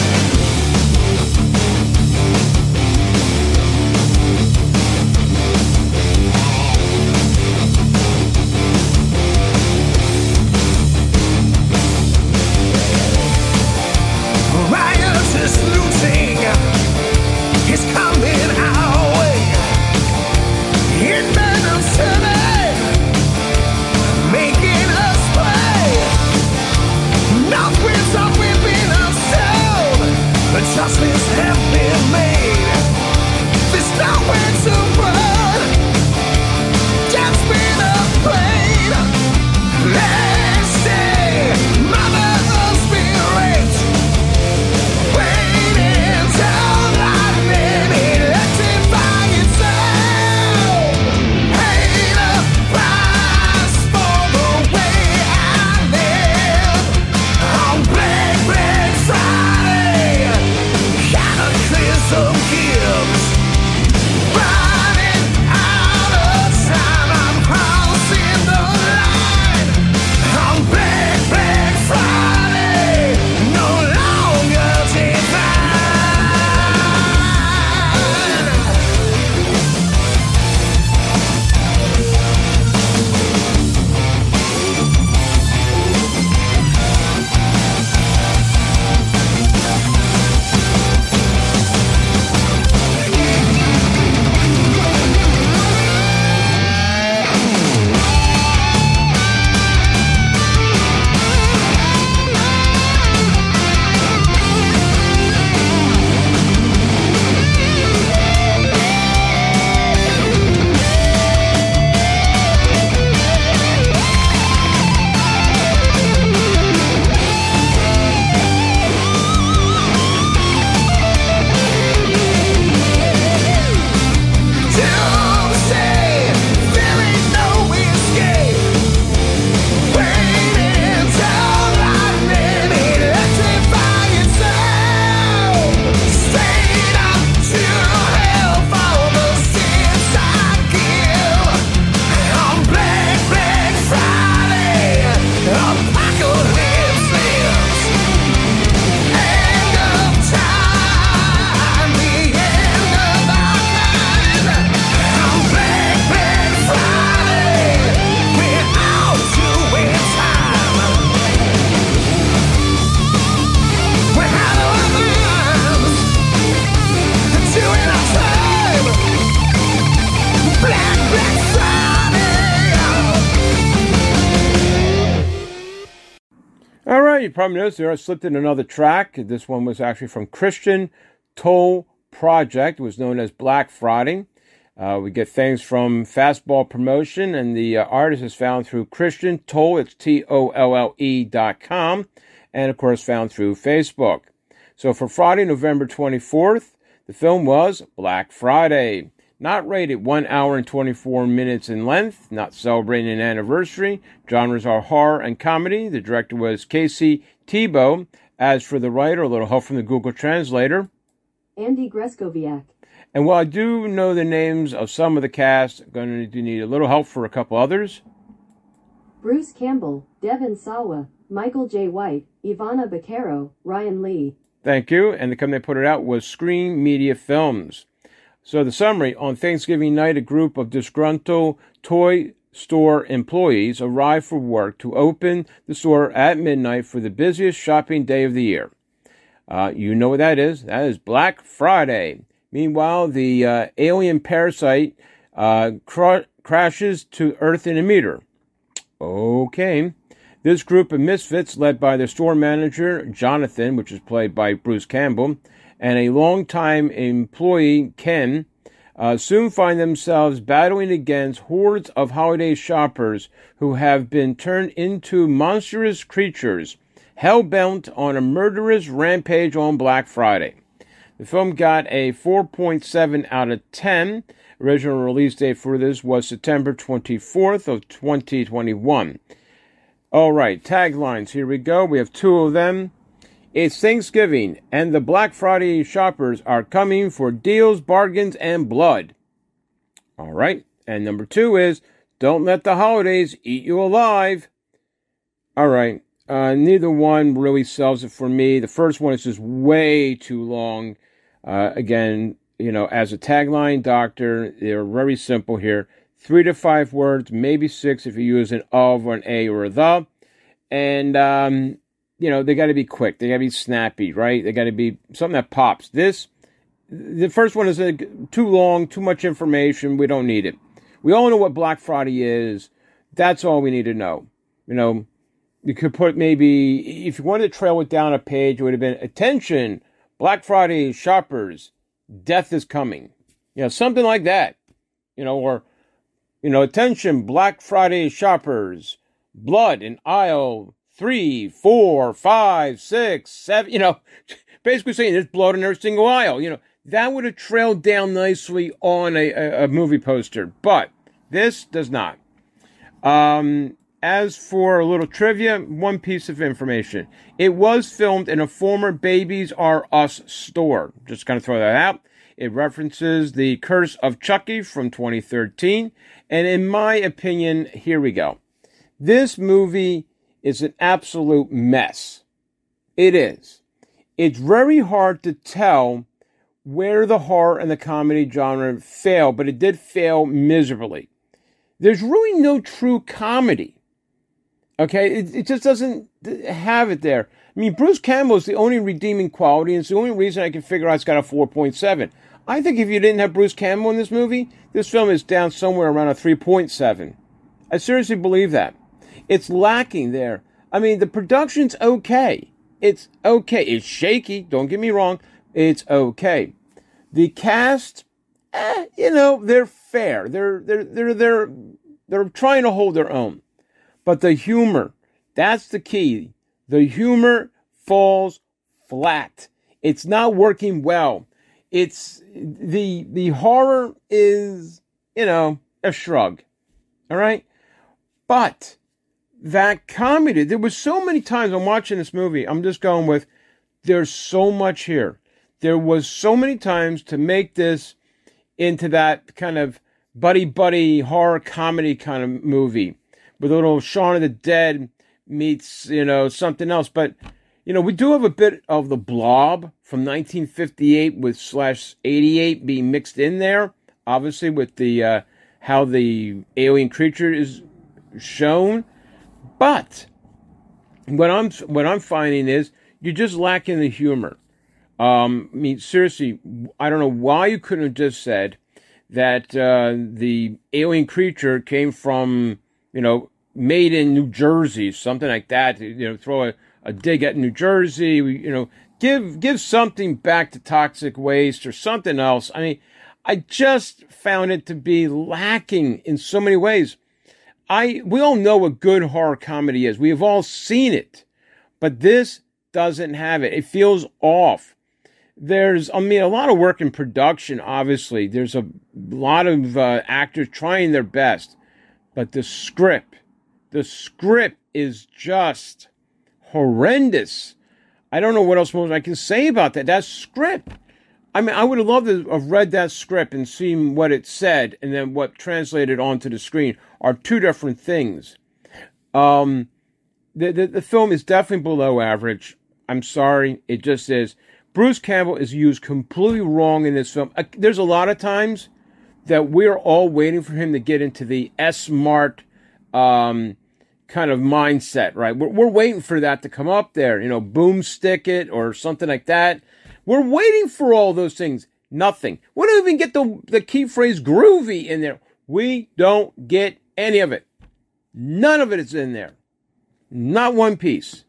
Riotous looting is coming our way. In Venom City, making us play. Northwinds are whipping us down. Adjustments have been made. There's nowhere to run. Death's been played. Let's stay, Mother of Spirit. Waiting till lightning electrify itself. Pay the price for the way I live. On Black, Black Friday, cataclysm gives. Running out of time, I'm crossing the line. On Black, Black Friday, no longer divine. Doomsday, there ain't no escape. Waiting till lightning electrify itself. Straight up to hell for the sins I give. On Black, Black Friday, apocalypse lives. End of time, the end of our kind. On Black, Black Friday, we're out doing time. We're out of our minds, doing our time. Black, Black Friday. All right, you probably noticed there I slipped in another track. This one was actually from Christian Toll Project. It was known as Black Friday. We get things from Fastball Promotion, and the artist is found through Christian Toll. It's TOLLE.com, and of course found through Facebook. So for Friday, November 24th, the film was Black Friday. Not rated 1 hour and 24 minutes in length, not celebrating an anniversary. Genres are horror and comedy. The director was Casey Tebow. As for the writer, a little help from the Google Translator. Andy Greskoviak. And while I do know the names of some of the cast, I'm going to need a little help for a couple others. Bruce Campbell, Devin Sawa, Michael J. White, Ivana Baquero, Ryan Lee. Thank you. And the company that put it out was Screen Media Films. So the summary: on Thanksgiving night, a group of disgruntled toy store employees arrive for work to open the store at midnight for the busiest shopping day of the year. You know what that is. That is Black Friday. Meanwhile, the alien parasite crashes to Earth in a meteor. Okay. This group of misfits, led by the store manager, Jonathan, which is played by Bruce Campbell, and a longtime employee, Ken, soon find themselves battling against hordes of holiday shoppers who have been turned into monstrous creatures, hell-bent on a murderous rampage on Black Friday. The film got a 4.7 out of 10. Original release date for this was September 24th of 2021. All right, taglines. Here we go. We have two of them. It's Thanksgiving, and the Black Friday shoppers are coming for deals, bargains, and blood. All right. And number two is, don't let the holidays eat you alive. All right. Neither one really sells it for me. The first one is just way too long. Again, as a tagline doctor, they're very simple here. 3 to 5 words, maybe 6 if you use an of or an a or a the. And, they got to be quick. They got to be snappy, right? They got to be something that pops. The first one is too long, too much information. We don't need it. We all know what Black Friday is. That's all we need to know. You could put maybe, if you wanted to trail it down a page, it would have been, attention, Black Friday shoppers, death is coming. Something like that. Or, attention, Black Friday shoppers, blood in aisle 3, 4, 5, 6, 7, basically saying there's blood in every single aisle. That would have trailed down nicely on a movie poster, but this does not. As for a little trivia, one piece of information. It was filmed in a former Babies R Us store. Just kind of throw that out. It references The Curse of Chucky from 2013. And in my opinion, here we go. This movie is an absolute mess. It is. It's very hard to tell where the horror and the comedy genre fail, but it did fail miserably. There's really no true comedy. Okay, it just doesn't have it there. I mean, Bruce Campbell is the only redeeming quality, and it's the only reason I can figure out it's got a 4.7. I think if you didn't have Bruce Campbell in this movie, this film is down somewhere around a 3.7. I seriously believe that. It's lacking there. I mean, the production's okay. It's okay. It's shaky. Don't get me wrong. It's okay. The cast, they're fair. They're trying to hold their own. But the humor, that's the key. The humor falls flat. It's not working well. It's the horror is, a shrug. All right? But that comedy, there was so many times I'm watching this movie, I'm just going with, there's so much here. There was so many times to make this into that kind of buddy horror comedy kind of movie. With a little Shaun of the Dead meets, something else. But, we do have a bit of The Blob from 1958 with /88 being mixed in there. Obviously with the, how the alien creature is shown. But what I'm finding is you're just lacking the humor. Seriously, I don't know why you couldn't have just said that, the alien creature came from, made in New Jersey, something like that. Throw a dig at New Jersey. Give something back to toxic waste or something else. I mean, I just found it to be lacking in so many ways. We all know what good horror comedy is. We have all seen it, but this doesn't have it. It feels off. There's, a lot of work in production, obviously. There's a lot of actors trying their best. But the script is just horrendous. I don't know what else more I can say about that. That script. I would have loved to have read that script and seen what it said and then what translated onto the screen are two different things. The film is definitely below average. I'm sorry. It just is. Bruce Campbell is used completely wrong in this film. There's a lot of times that we're all waiting for him to get into the S-Mart kind of mindset, right? We're waiting for that to come up there, you know, Boomstick It or something like that. We're waiting for all those things. Nothing. We don't even get the key phrase groovy in there. We don't get any of it. None of it is in there. Not one piece.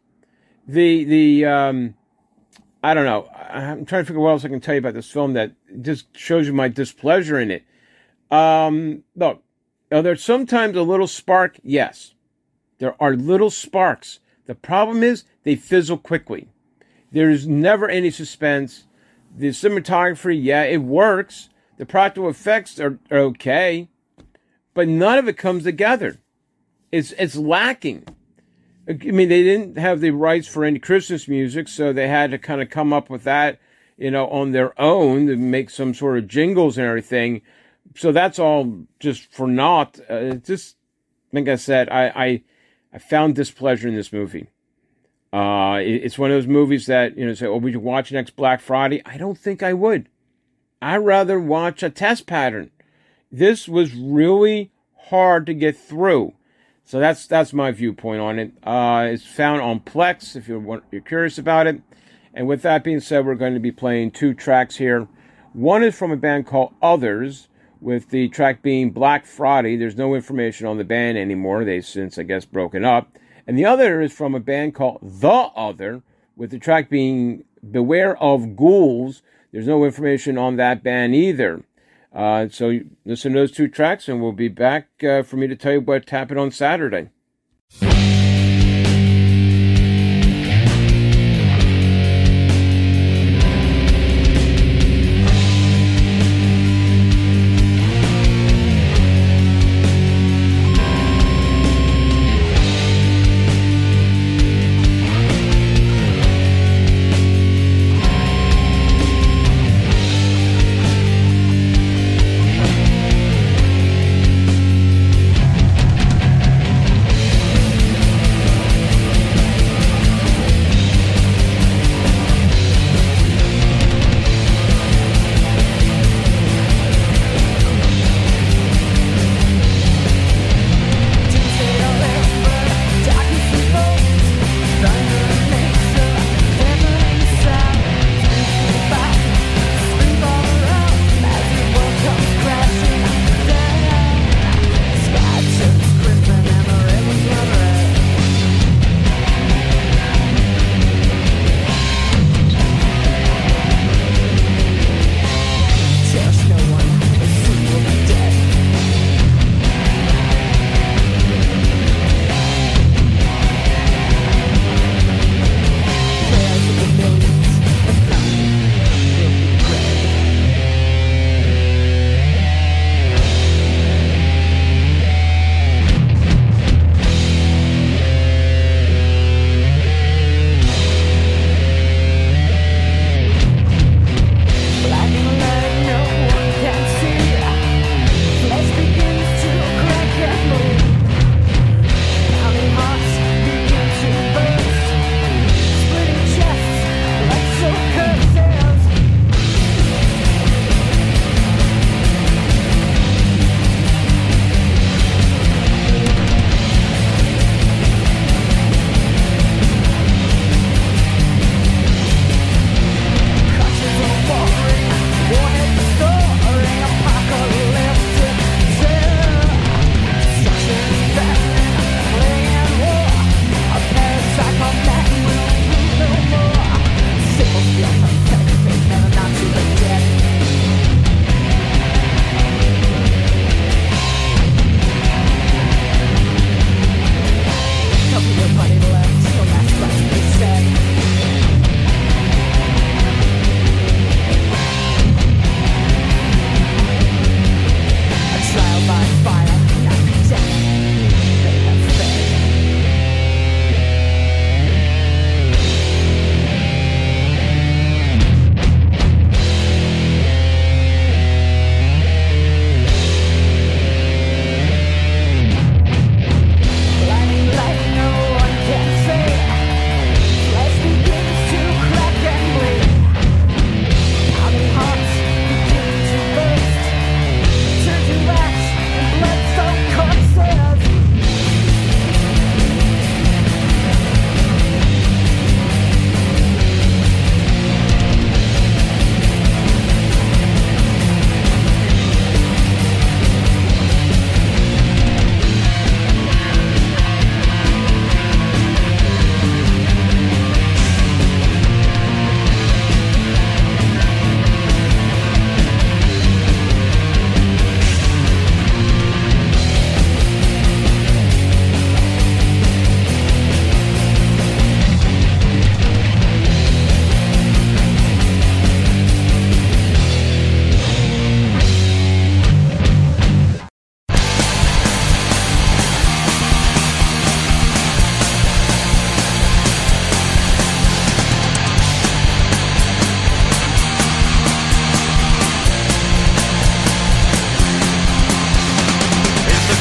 I don't know. I'm trying to figure what else I can tell you about this film that just shows you my displeasure in it. Look, are there sometimes a little spark? Yes. There are little sparks. The problem is they fizzle quickly. There's never any suspense. The cinematography, yeah, it works. The practical effects are okay. But none of it comes together. It's lacking. I mean, they didn't have the rights for any Christmas music, so they had to kind of come up with that, you know, on their own to make some sort of jingles and everything. So that's all just for naught. Just, like I said, I found displeasure in this movie. It's one of those movies that, you know, say, oh, would you watch next Black Friday? I don't think I would. I'd rather watch a test pattern. This was really hard to get through. So that's my viewpoint on it. It's found on Plex if you're curious about it. And with that being said, we're going to be playing 2 tracks here. One is from a band called Others, with the track being Black Friday. There's no information on the band anymore. They've since, I guess, broken up. And the other is from a band called The Other, with the track being Beware of Ghouls. There's no information on that band either. So listen to those 2 tracks, and we'll be back for me to tell you what happened on Saturday.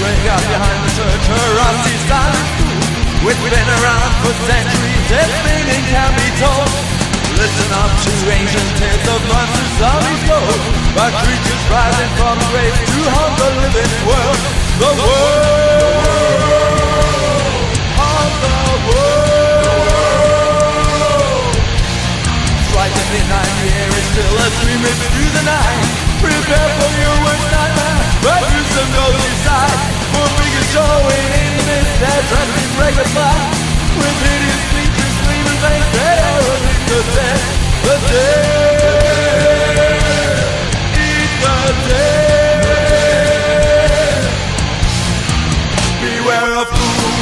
graveyard behind the church, a rusty silent school. It's been around for centuries, its meaning can be told. Listen up to ancient tales of monsters, zombies, ghosts, but creatures rising from the grave to haunt the living world. The world of the world. Strike the midnight, the air is still a screaming through the night. Prepare for your worst nightmare, but through some ghostly sight. For figures showing in the mist, they're dressed in ragged black, with hideous features, screaming face, they are eating the dead. The dead, eat the dead. Beware of fools,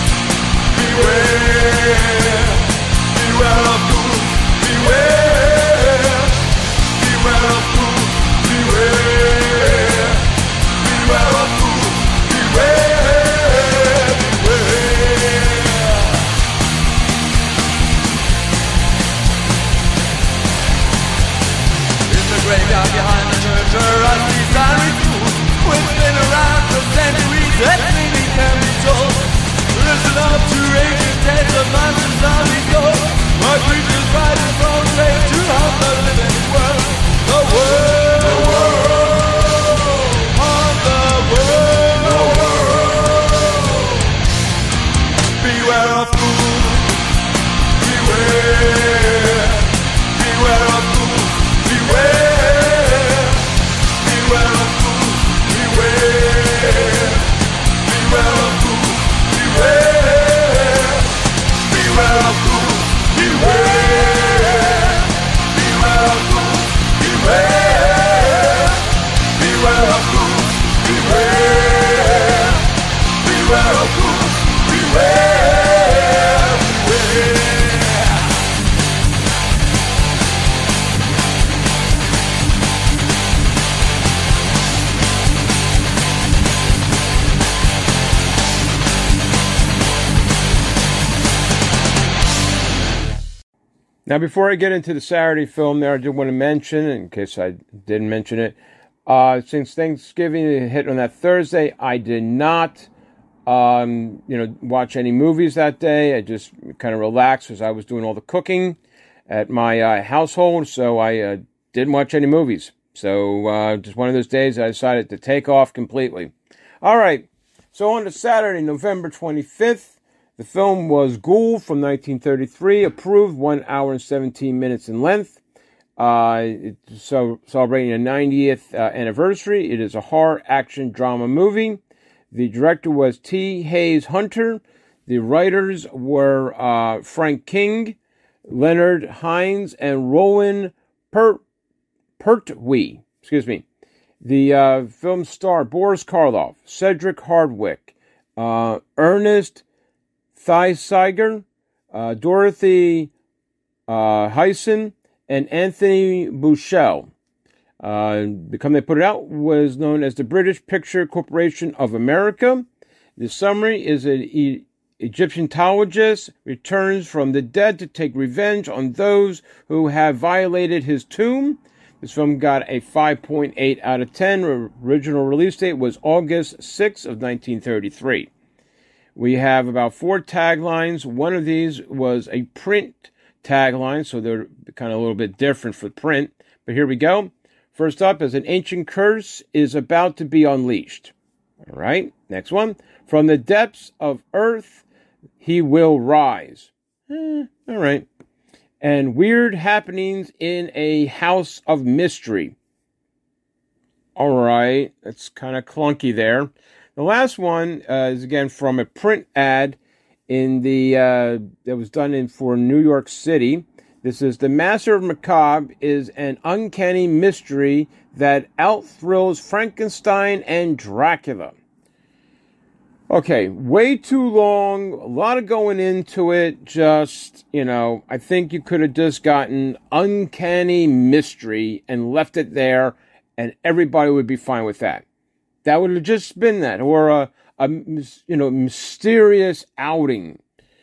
beware. Beware of fools, beware. Beware of fools, beware. Beware of fools, beware. Beware. In the graveyard behind the church, a rusty siren school. It's been around for centuries, that meaning can be told. Listen up to ancient tales of monsters, zombies, ghosts, or creatures rising from the grave to haunt the living world. The world of the world. Beware of fools, beware. Beware of fools, beware. Beware of fools, beware. Beware of fools, beware. Beware of fools, beware. Beware of fools, beware. Beware of fools, beware. Beware of fools, beware. Beware. Now, before I get into the Saturday film there, I did want to mention, in case I didn't mention it, since Thanksgiving hit on that Thursday, I did not, watch any movies that day. I just kind of relaxed as I was doing all the cooking at my household, so I didn't watch any movies. So, just one of those days I decided to take off completely. All right, so on to Saturday, November 25th. The film was Ghoul from 1933, approved 1 hour and 17 minutes in length. So celebrating a 90th anniversary. It is a horror action drama movie. The director was T. Hayes Hunter. The writers were Frank King, Leonard Hines, and Roland Pertwee. Excuse me. The film starred Boris Karloff, Cedric Hardwicke, Ernest Thesiger, Dorothy Hyson, and Anthony Buchel. The company that put it out was known as the British Picture Corporation of America. The summary is an Egyptologist returns from the dead to take revenge on those who have violated his tomb. This film got a 5.8 out of 10. Original release date was August 6th of 1933. We have about 4 taglines. One of these was a print tagline, so they're kind of a little bit different for print. But here we go. First up is an ancient curse is about to be unleashed. All right, next one. From the depths of earth, he will rise. All right. And weird happenings in a house of mystery. All right, that's kind of clunky there. The last one is again from a print ad in the that was done for New York City. This is The Master of Macabre is an uncanny mystery that out-thrills Frankenstein and Dracula. Okay, way too long, a lot of going into it. Just, I think you could have just gotten uncanny mystery and left it there, and everybody would be fine with that. That would have just been that, or a mysterious outing,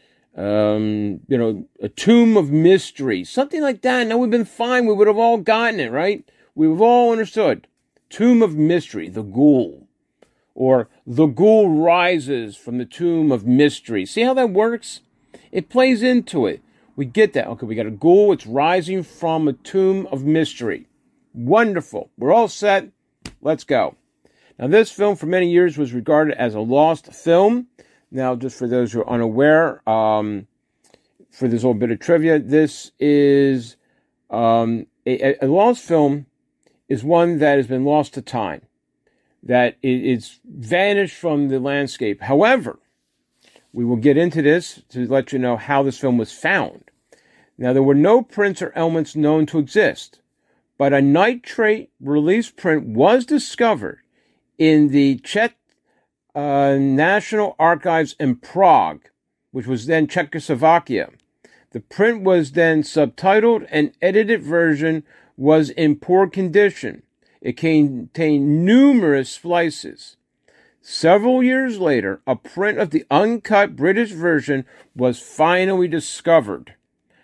a tomb of mystery, something like that. And that would have been fine. We would have all gotten it, right? We would have all understood. Tomb of mystery, the Ghoul. Or the ghoul rises from the tomb of mystery. See how that works? It plays into it. We get that. Okay, we got a ghoul. It's rising from a tomb of mystery. Wonderful. We're all set. Let's go. Now, this film for many years was regarded as a lost film. Now, just for those who are unaware, for this little bit of trivia, this is a lost film is one that has been lost to time, that it's vanished from the landscape. However, we will get into this to let you know how this film was found. Now, there were no prints or elements known to exist, but a nitrate release print was discovered in the Czech National Archives in Prague, which was then Czechoslovakia. The print was then subtitled, and edited version was in poor condition. It contained numerous splices. Several years later, a print of the uncut British version was finally discovered.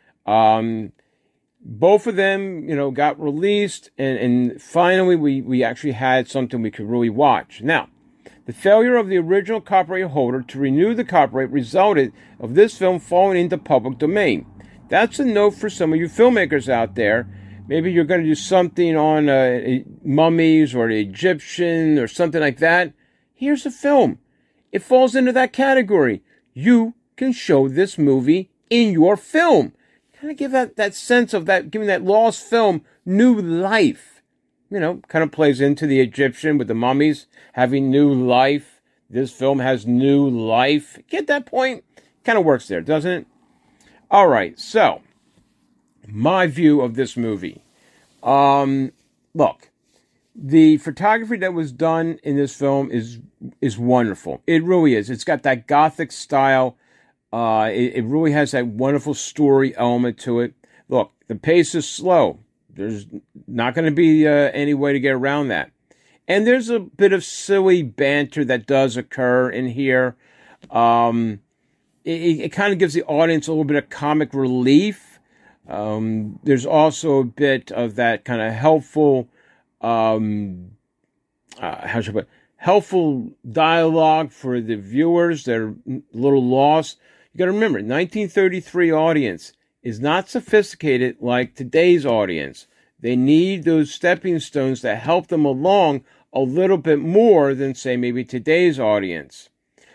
Both of them, got released, and finally we actually had something we could really watch. Now, the failure of the original copyright holder to renew the copyright resulted of this film falling into public domain. That's a note for some of you filmmakers out there. Maybe you're going to do something on mummies or the Egyptian or something like that. Here's a film. It falls into that category. You can show this movie in your film. Kind of give that sense of that, giving that lost film new life. Kind of plays into the Egyptian with the mummies having new life. This film has new life. Get that point? Kind of works there, doesn't it? All right, so my view of this movie. Look, the photography that was done in this film is wonderful. It really is. It's got that Gothic style. It really has that wonderful story element to it. Look, the pace is slow. There's not going to be any way to get around that. And there's a bit of silly banter that does occur in here. It kind of gives the audience a little bit of comic relief. There's also a bit of that kind of helpful, helpful dialogue for the viewers that are a little lost. You got to remember, 1933 audience is not sophisticated like today's audience. They need those stepping stones that help them along a little bit more than, say, maybe today's audience.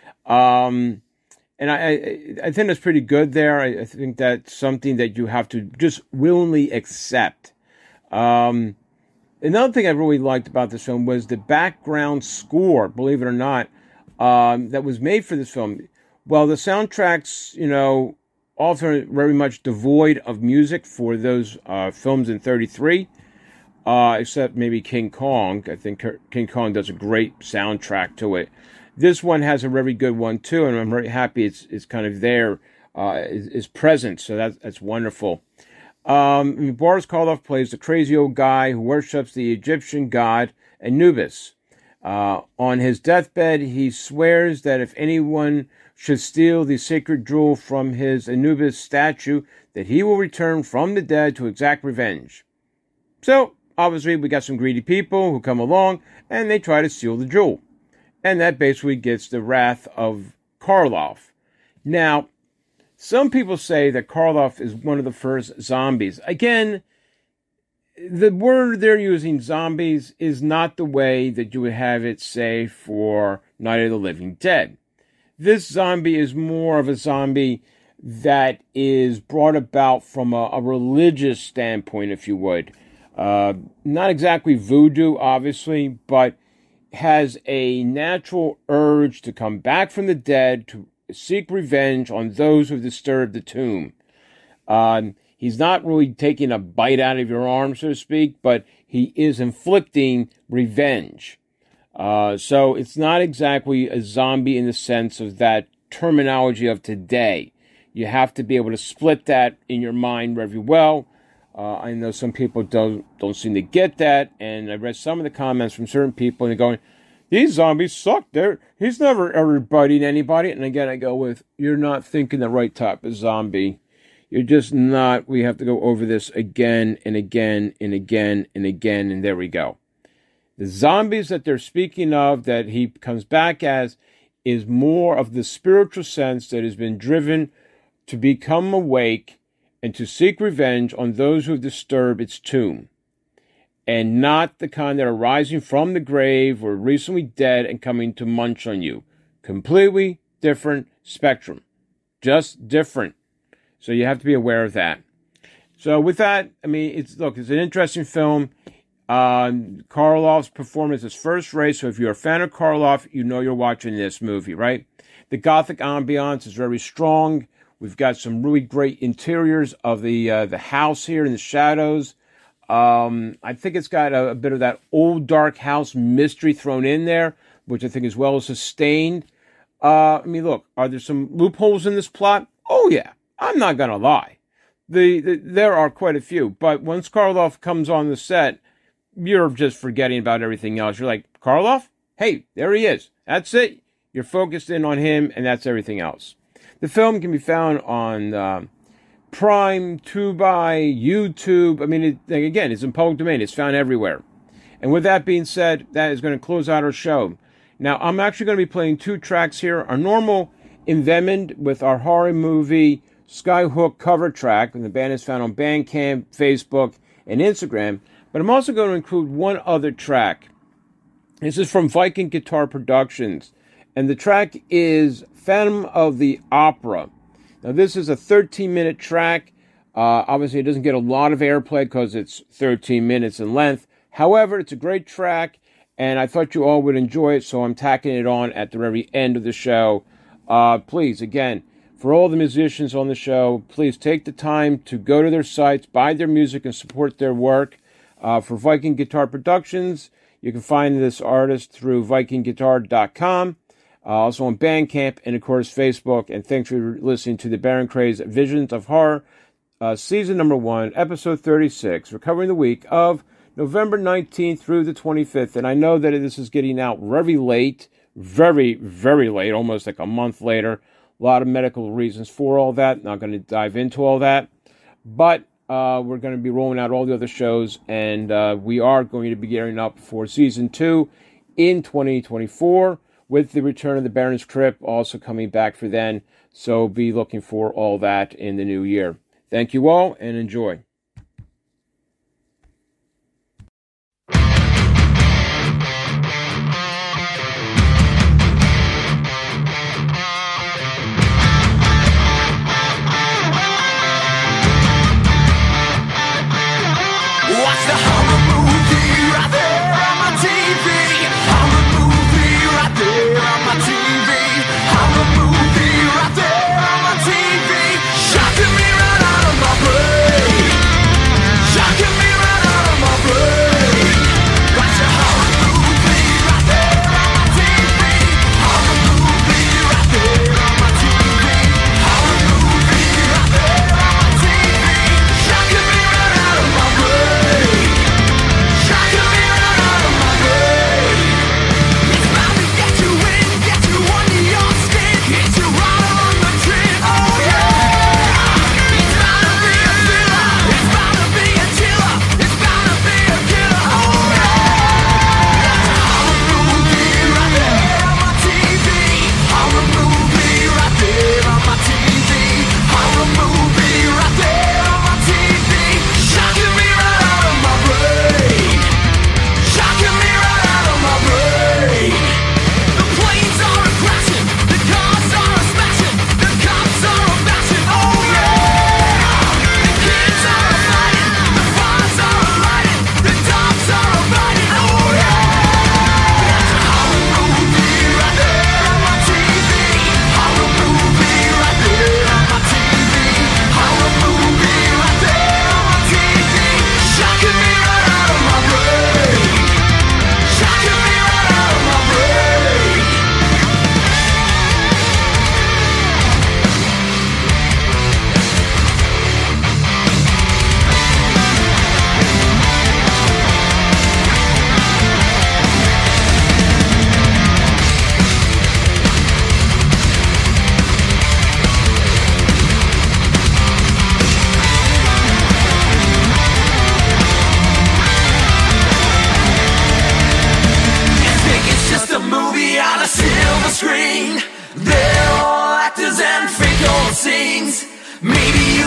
And I think that's pretty good there. I think that's something that you have to just willingly accept. Another thing I really liked about this film was the background score, believe it or not, that was made for this film. Well, the soundtracks, often very much devoid of music for those films in 33, except maybe King Kong. I think King Kong does a great soundtrack to it. This one has a very good one too, and I'm very happy it's kind of there, is present. So that's wonderful. Boris Karloff plays the crazy old guy who worships the Egyptian god Anubis. On his deathbed, he swears that if anyone should steal the sacred jewel from his Anubis statue, that he will return from the dead to exact revenge. So, obviously, we got some greedy people who come along, and they try to steal the jewel. And that basically gets the wrath of Karloff. Now, some people say that Karloff is one of the first zombies. Again, the word they're using, zombies, is not the way that you would have it, say, for Night of the Living Dead. This zombie is more of a zombie that is brought about from a religious standpoint, if you would. Not exactly voodoo, obviously, but has a natural urge to come back from the dead to seek revenge on those who disturbed the tomb. He's not really taking a bite out of your arm, so to speak, but he is inflicting revenge. So it's not exactly a zombie in the sense of that terminology of today. You have to be able to split that in your mind very well. I know some people don't seem to get that, and I read some of the comments from certain people, and they're going, these zombies suck. He's never ever biting anybody. And again, I go with, you're not thinking the right type of zombie. You're just not. We have to go over this again and again and again and again, and there we go. The zombies that they're speaking of, that he comes back as, is more of the spiritual sense that has been driven to become awake and to seek revenge on those who disturb its tomb, and not the kind that are rising from the grave or recently dead and coming to munch on you. Completely different spectrum. Just different. So you have to be aware of that. So with that, I mean, it's an interesting film. Karloff's performance is first rate, so if you're a fan of Karloff, you know you're watching this movie, right? The gothic ambiance is very strong. We've got some really great interiors of the house here in the shadows. I think it's got a bit of that old dark house mystery thrown in there, which I think is well sustained. I mean, look, are there some loopholes in this plot? Oh, yeah. I'm not going to lie. There are quite a few. But once Karloff comes on the set, you're just forgetting about everything else. You're like, Karloff? Hey, there he is. That's it. You're focused in on him, and that's everything else. The film can be found on Prime, Tubi, YouTube. I mean, again, it's in public domain. It's found everywhere. And with that being said, that is going to close out our show. Now, I'm actually going to be playing 2 tracks here. Our normal Envenomed with our horror movie Skyhook cover track, and the band is found on Bandcamp, Facebook, and Instagram. But I'm also going to include one other track. This is from Viking Guitar Productions, and the track is Phantom of the Opera. Now, this is a 13-minute track. Obviously, it doesn't get a lot of airplay because it's 13 minutes in length. However, it's a great track, and I thought you all would enjoy it, so I'm tacking it on at the very end of the show. Please, again, for all the musicians on the show, please take the time to go to their sites, buy their music, and support their work. For Viking Guitar Productions, you can find this artist through vikingguitar.com, also on Bandcamp, and of course Facebook. And thanks for listening to the Baron Craze Visions of Horror, Season number 1, Episode 36. We're covering the week of November 19th through the 25th. And I know that this is getting out very late, very, very late, almost like a month later. A lot of medical reasons for all that. Not going to dive into all that. But we're going to be rolling out all the other shows, and we are going to be gearing up for Season 2 in 2024, with the return of the Baron's Crypt also coming back for then. So be looking for all that in the new year. Thank you all, and enjoy. Watch the horror movie right there on my TV. Horror movie right there on my TV. Horror movie right there on my TV. Shocking me right out of my brain.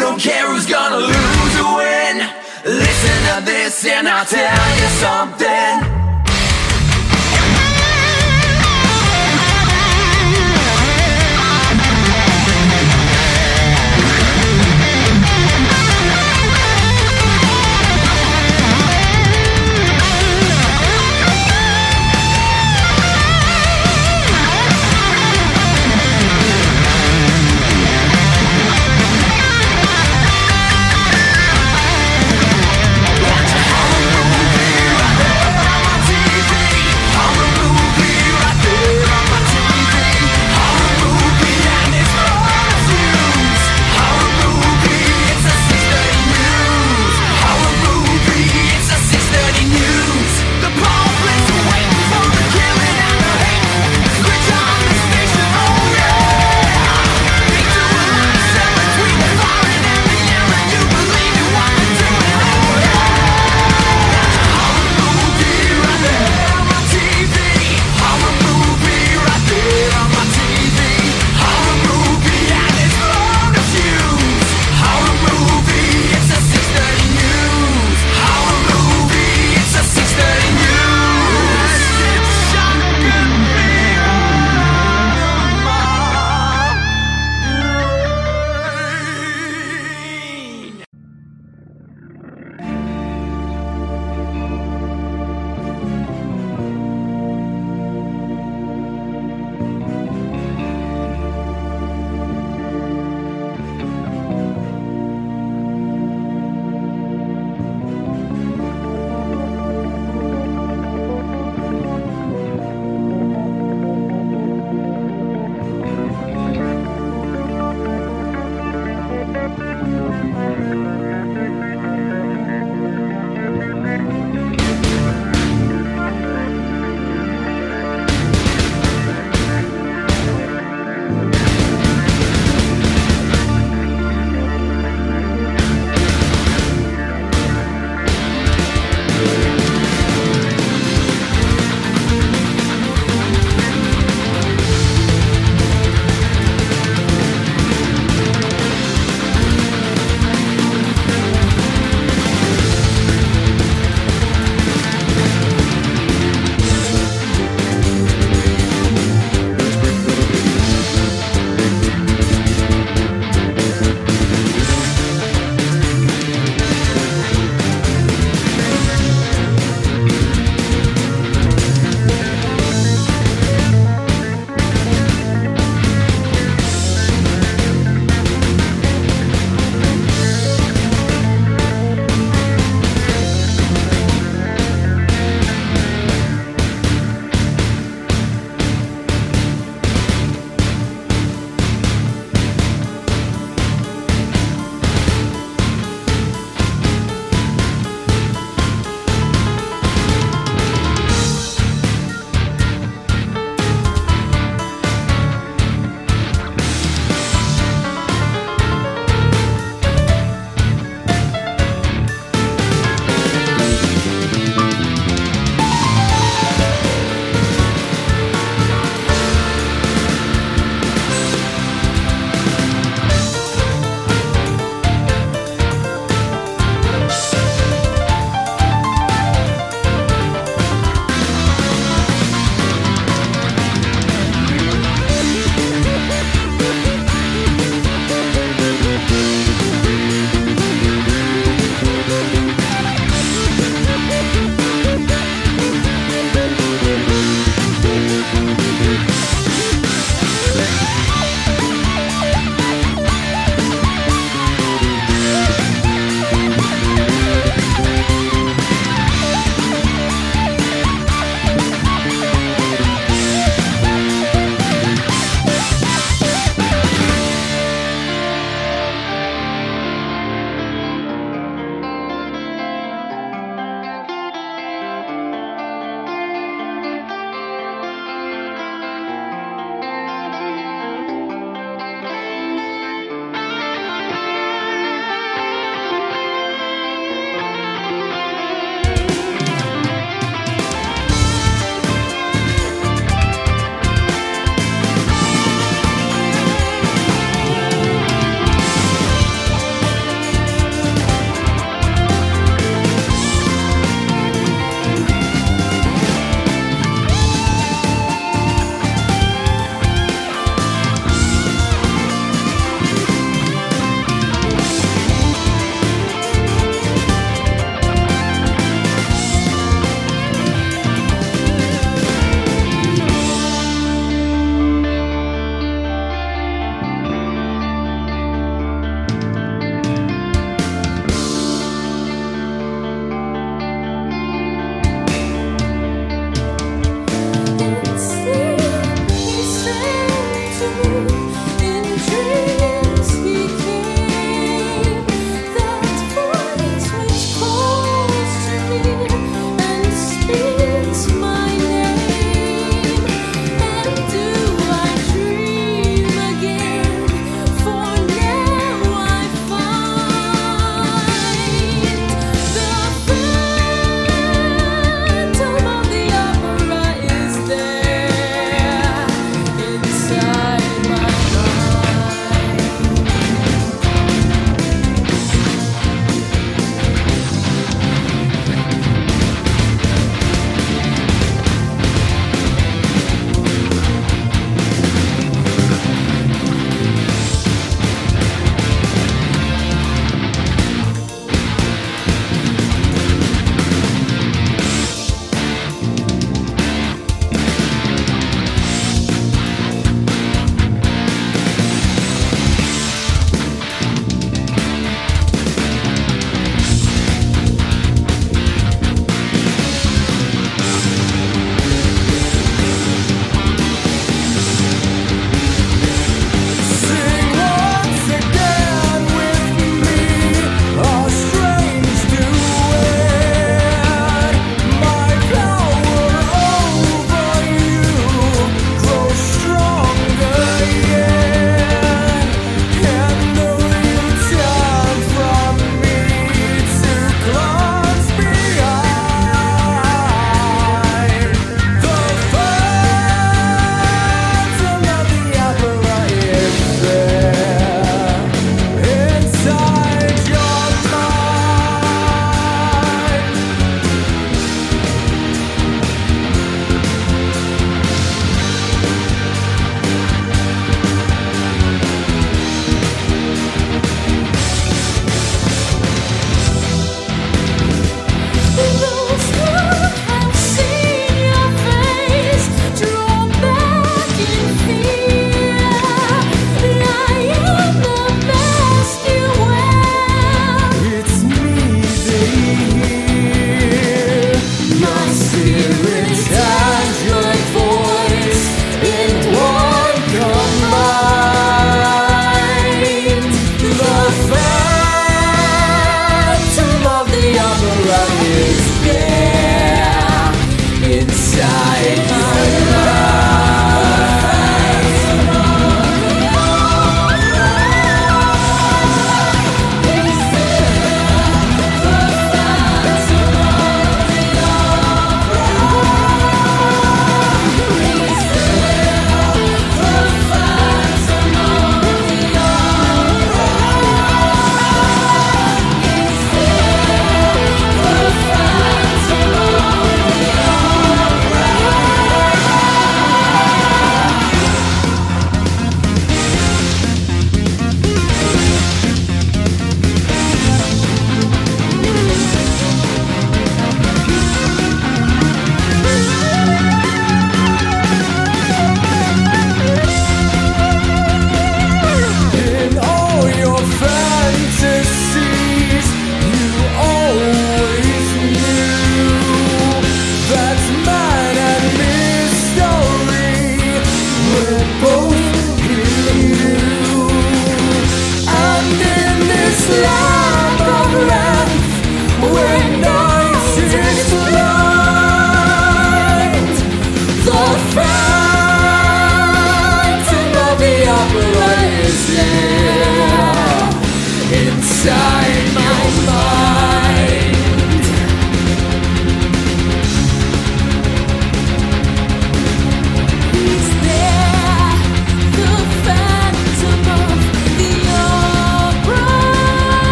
don't care who's gonna lose or win. Listen to this and I'll tell you something.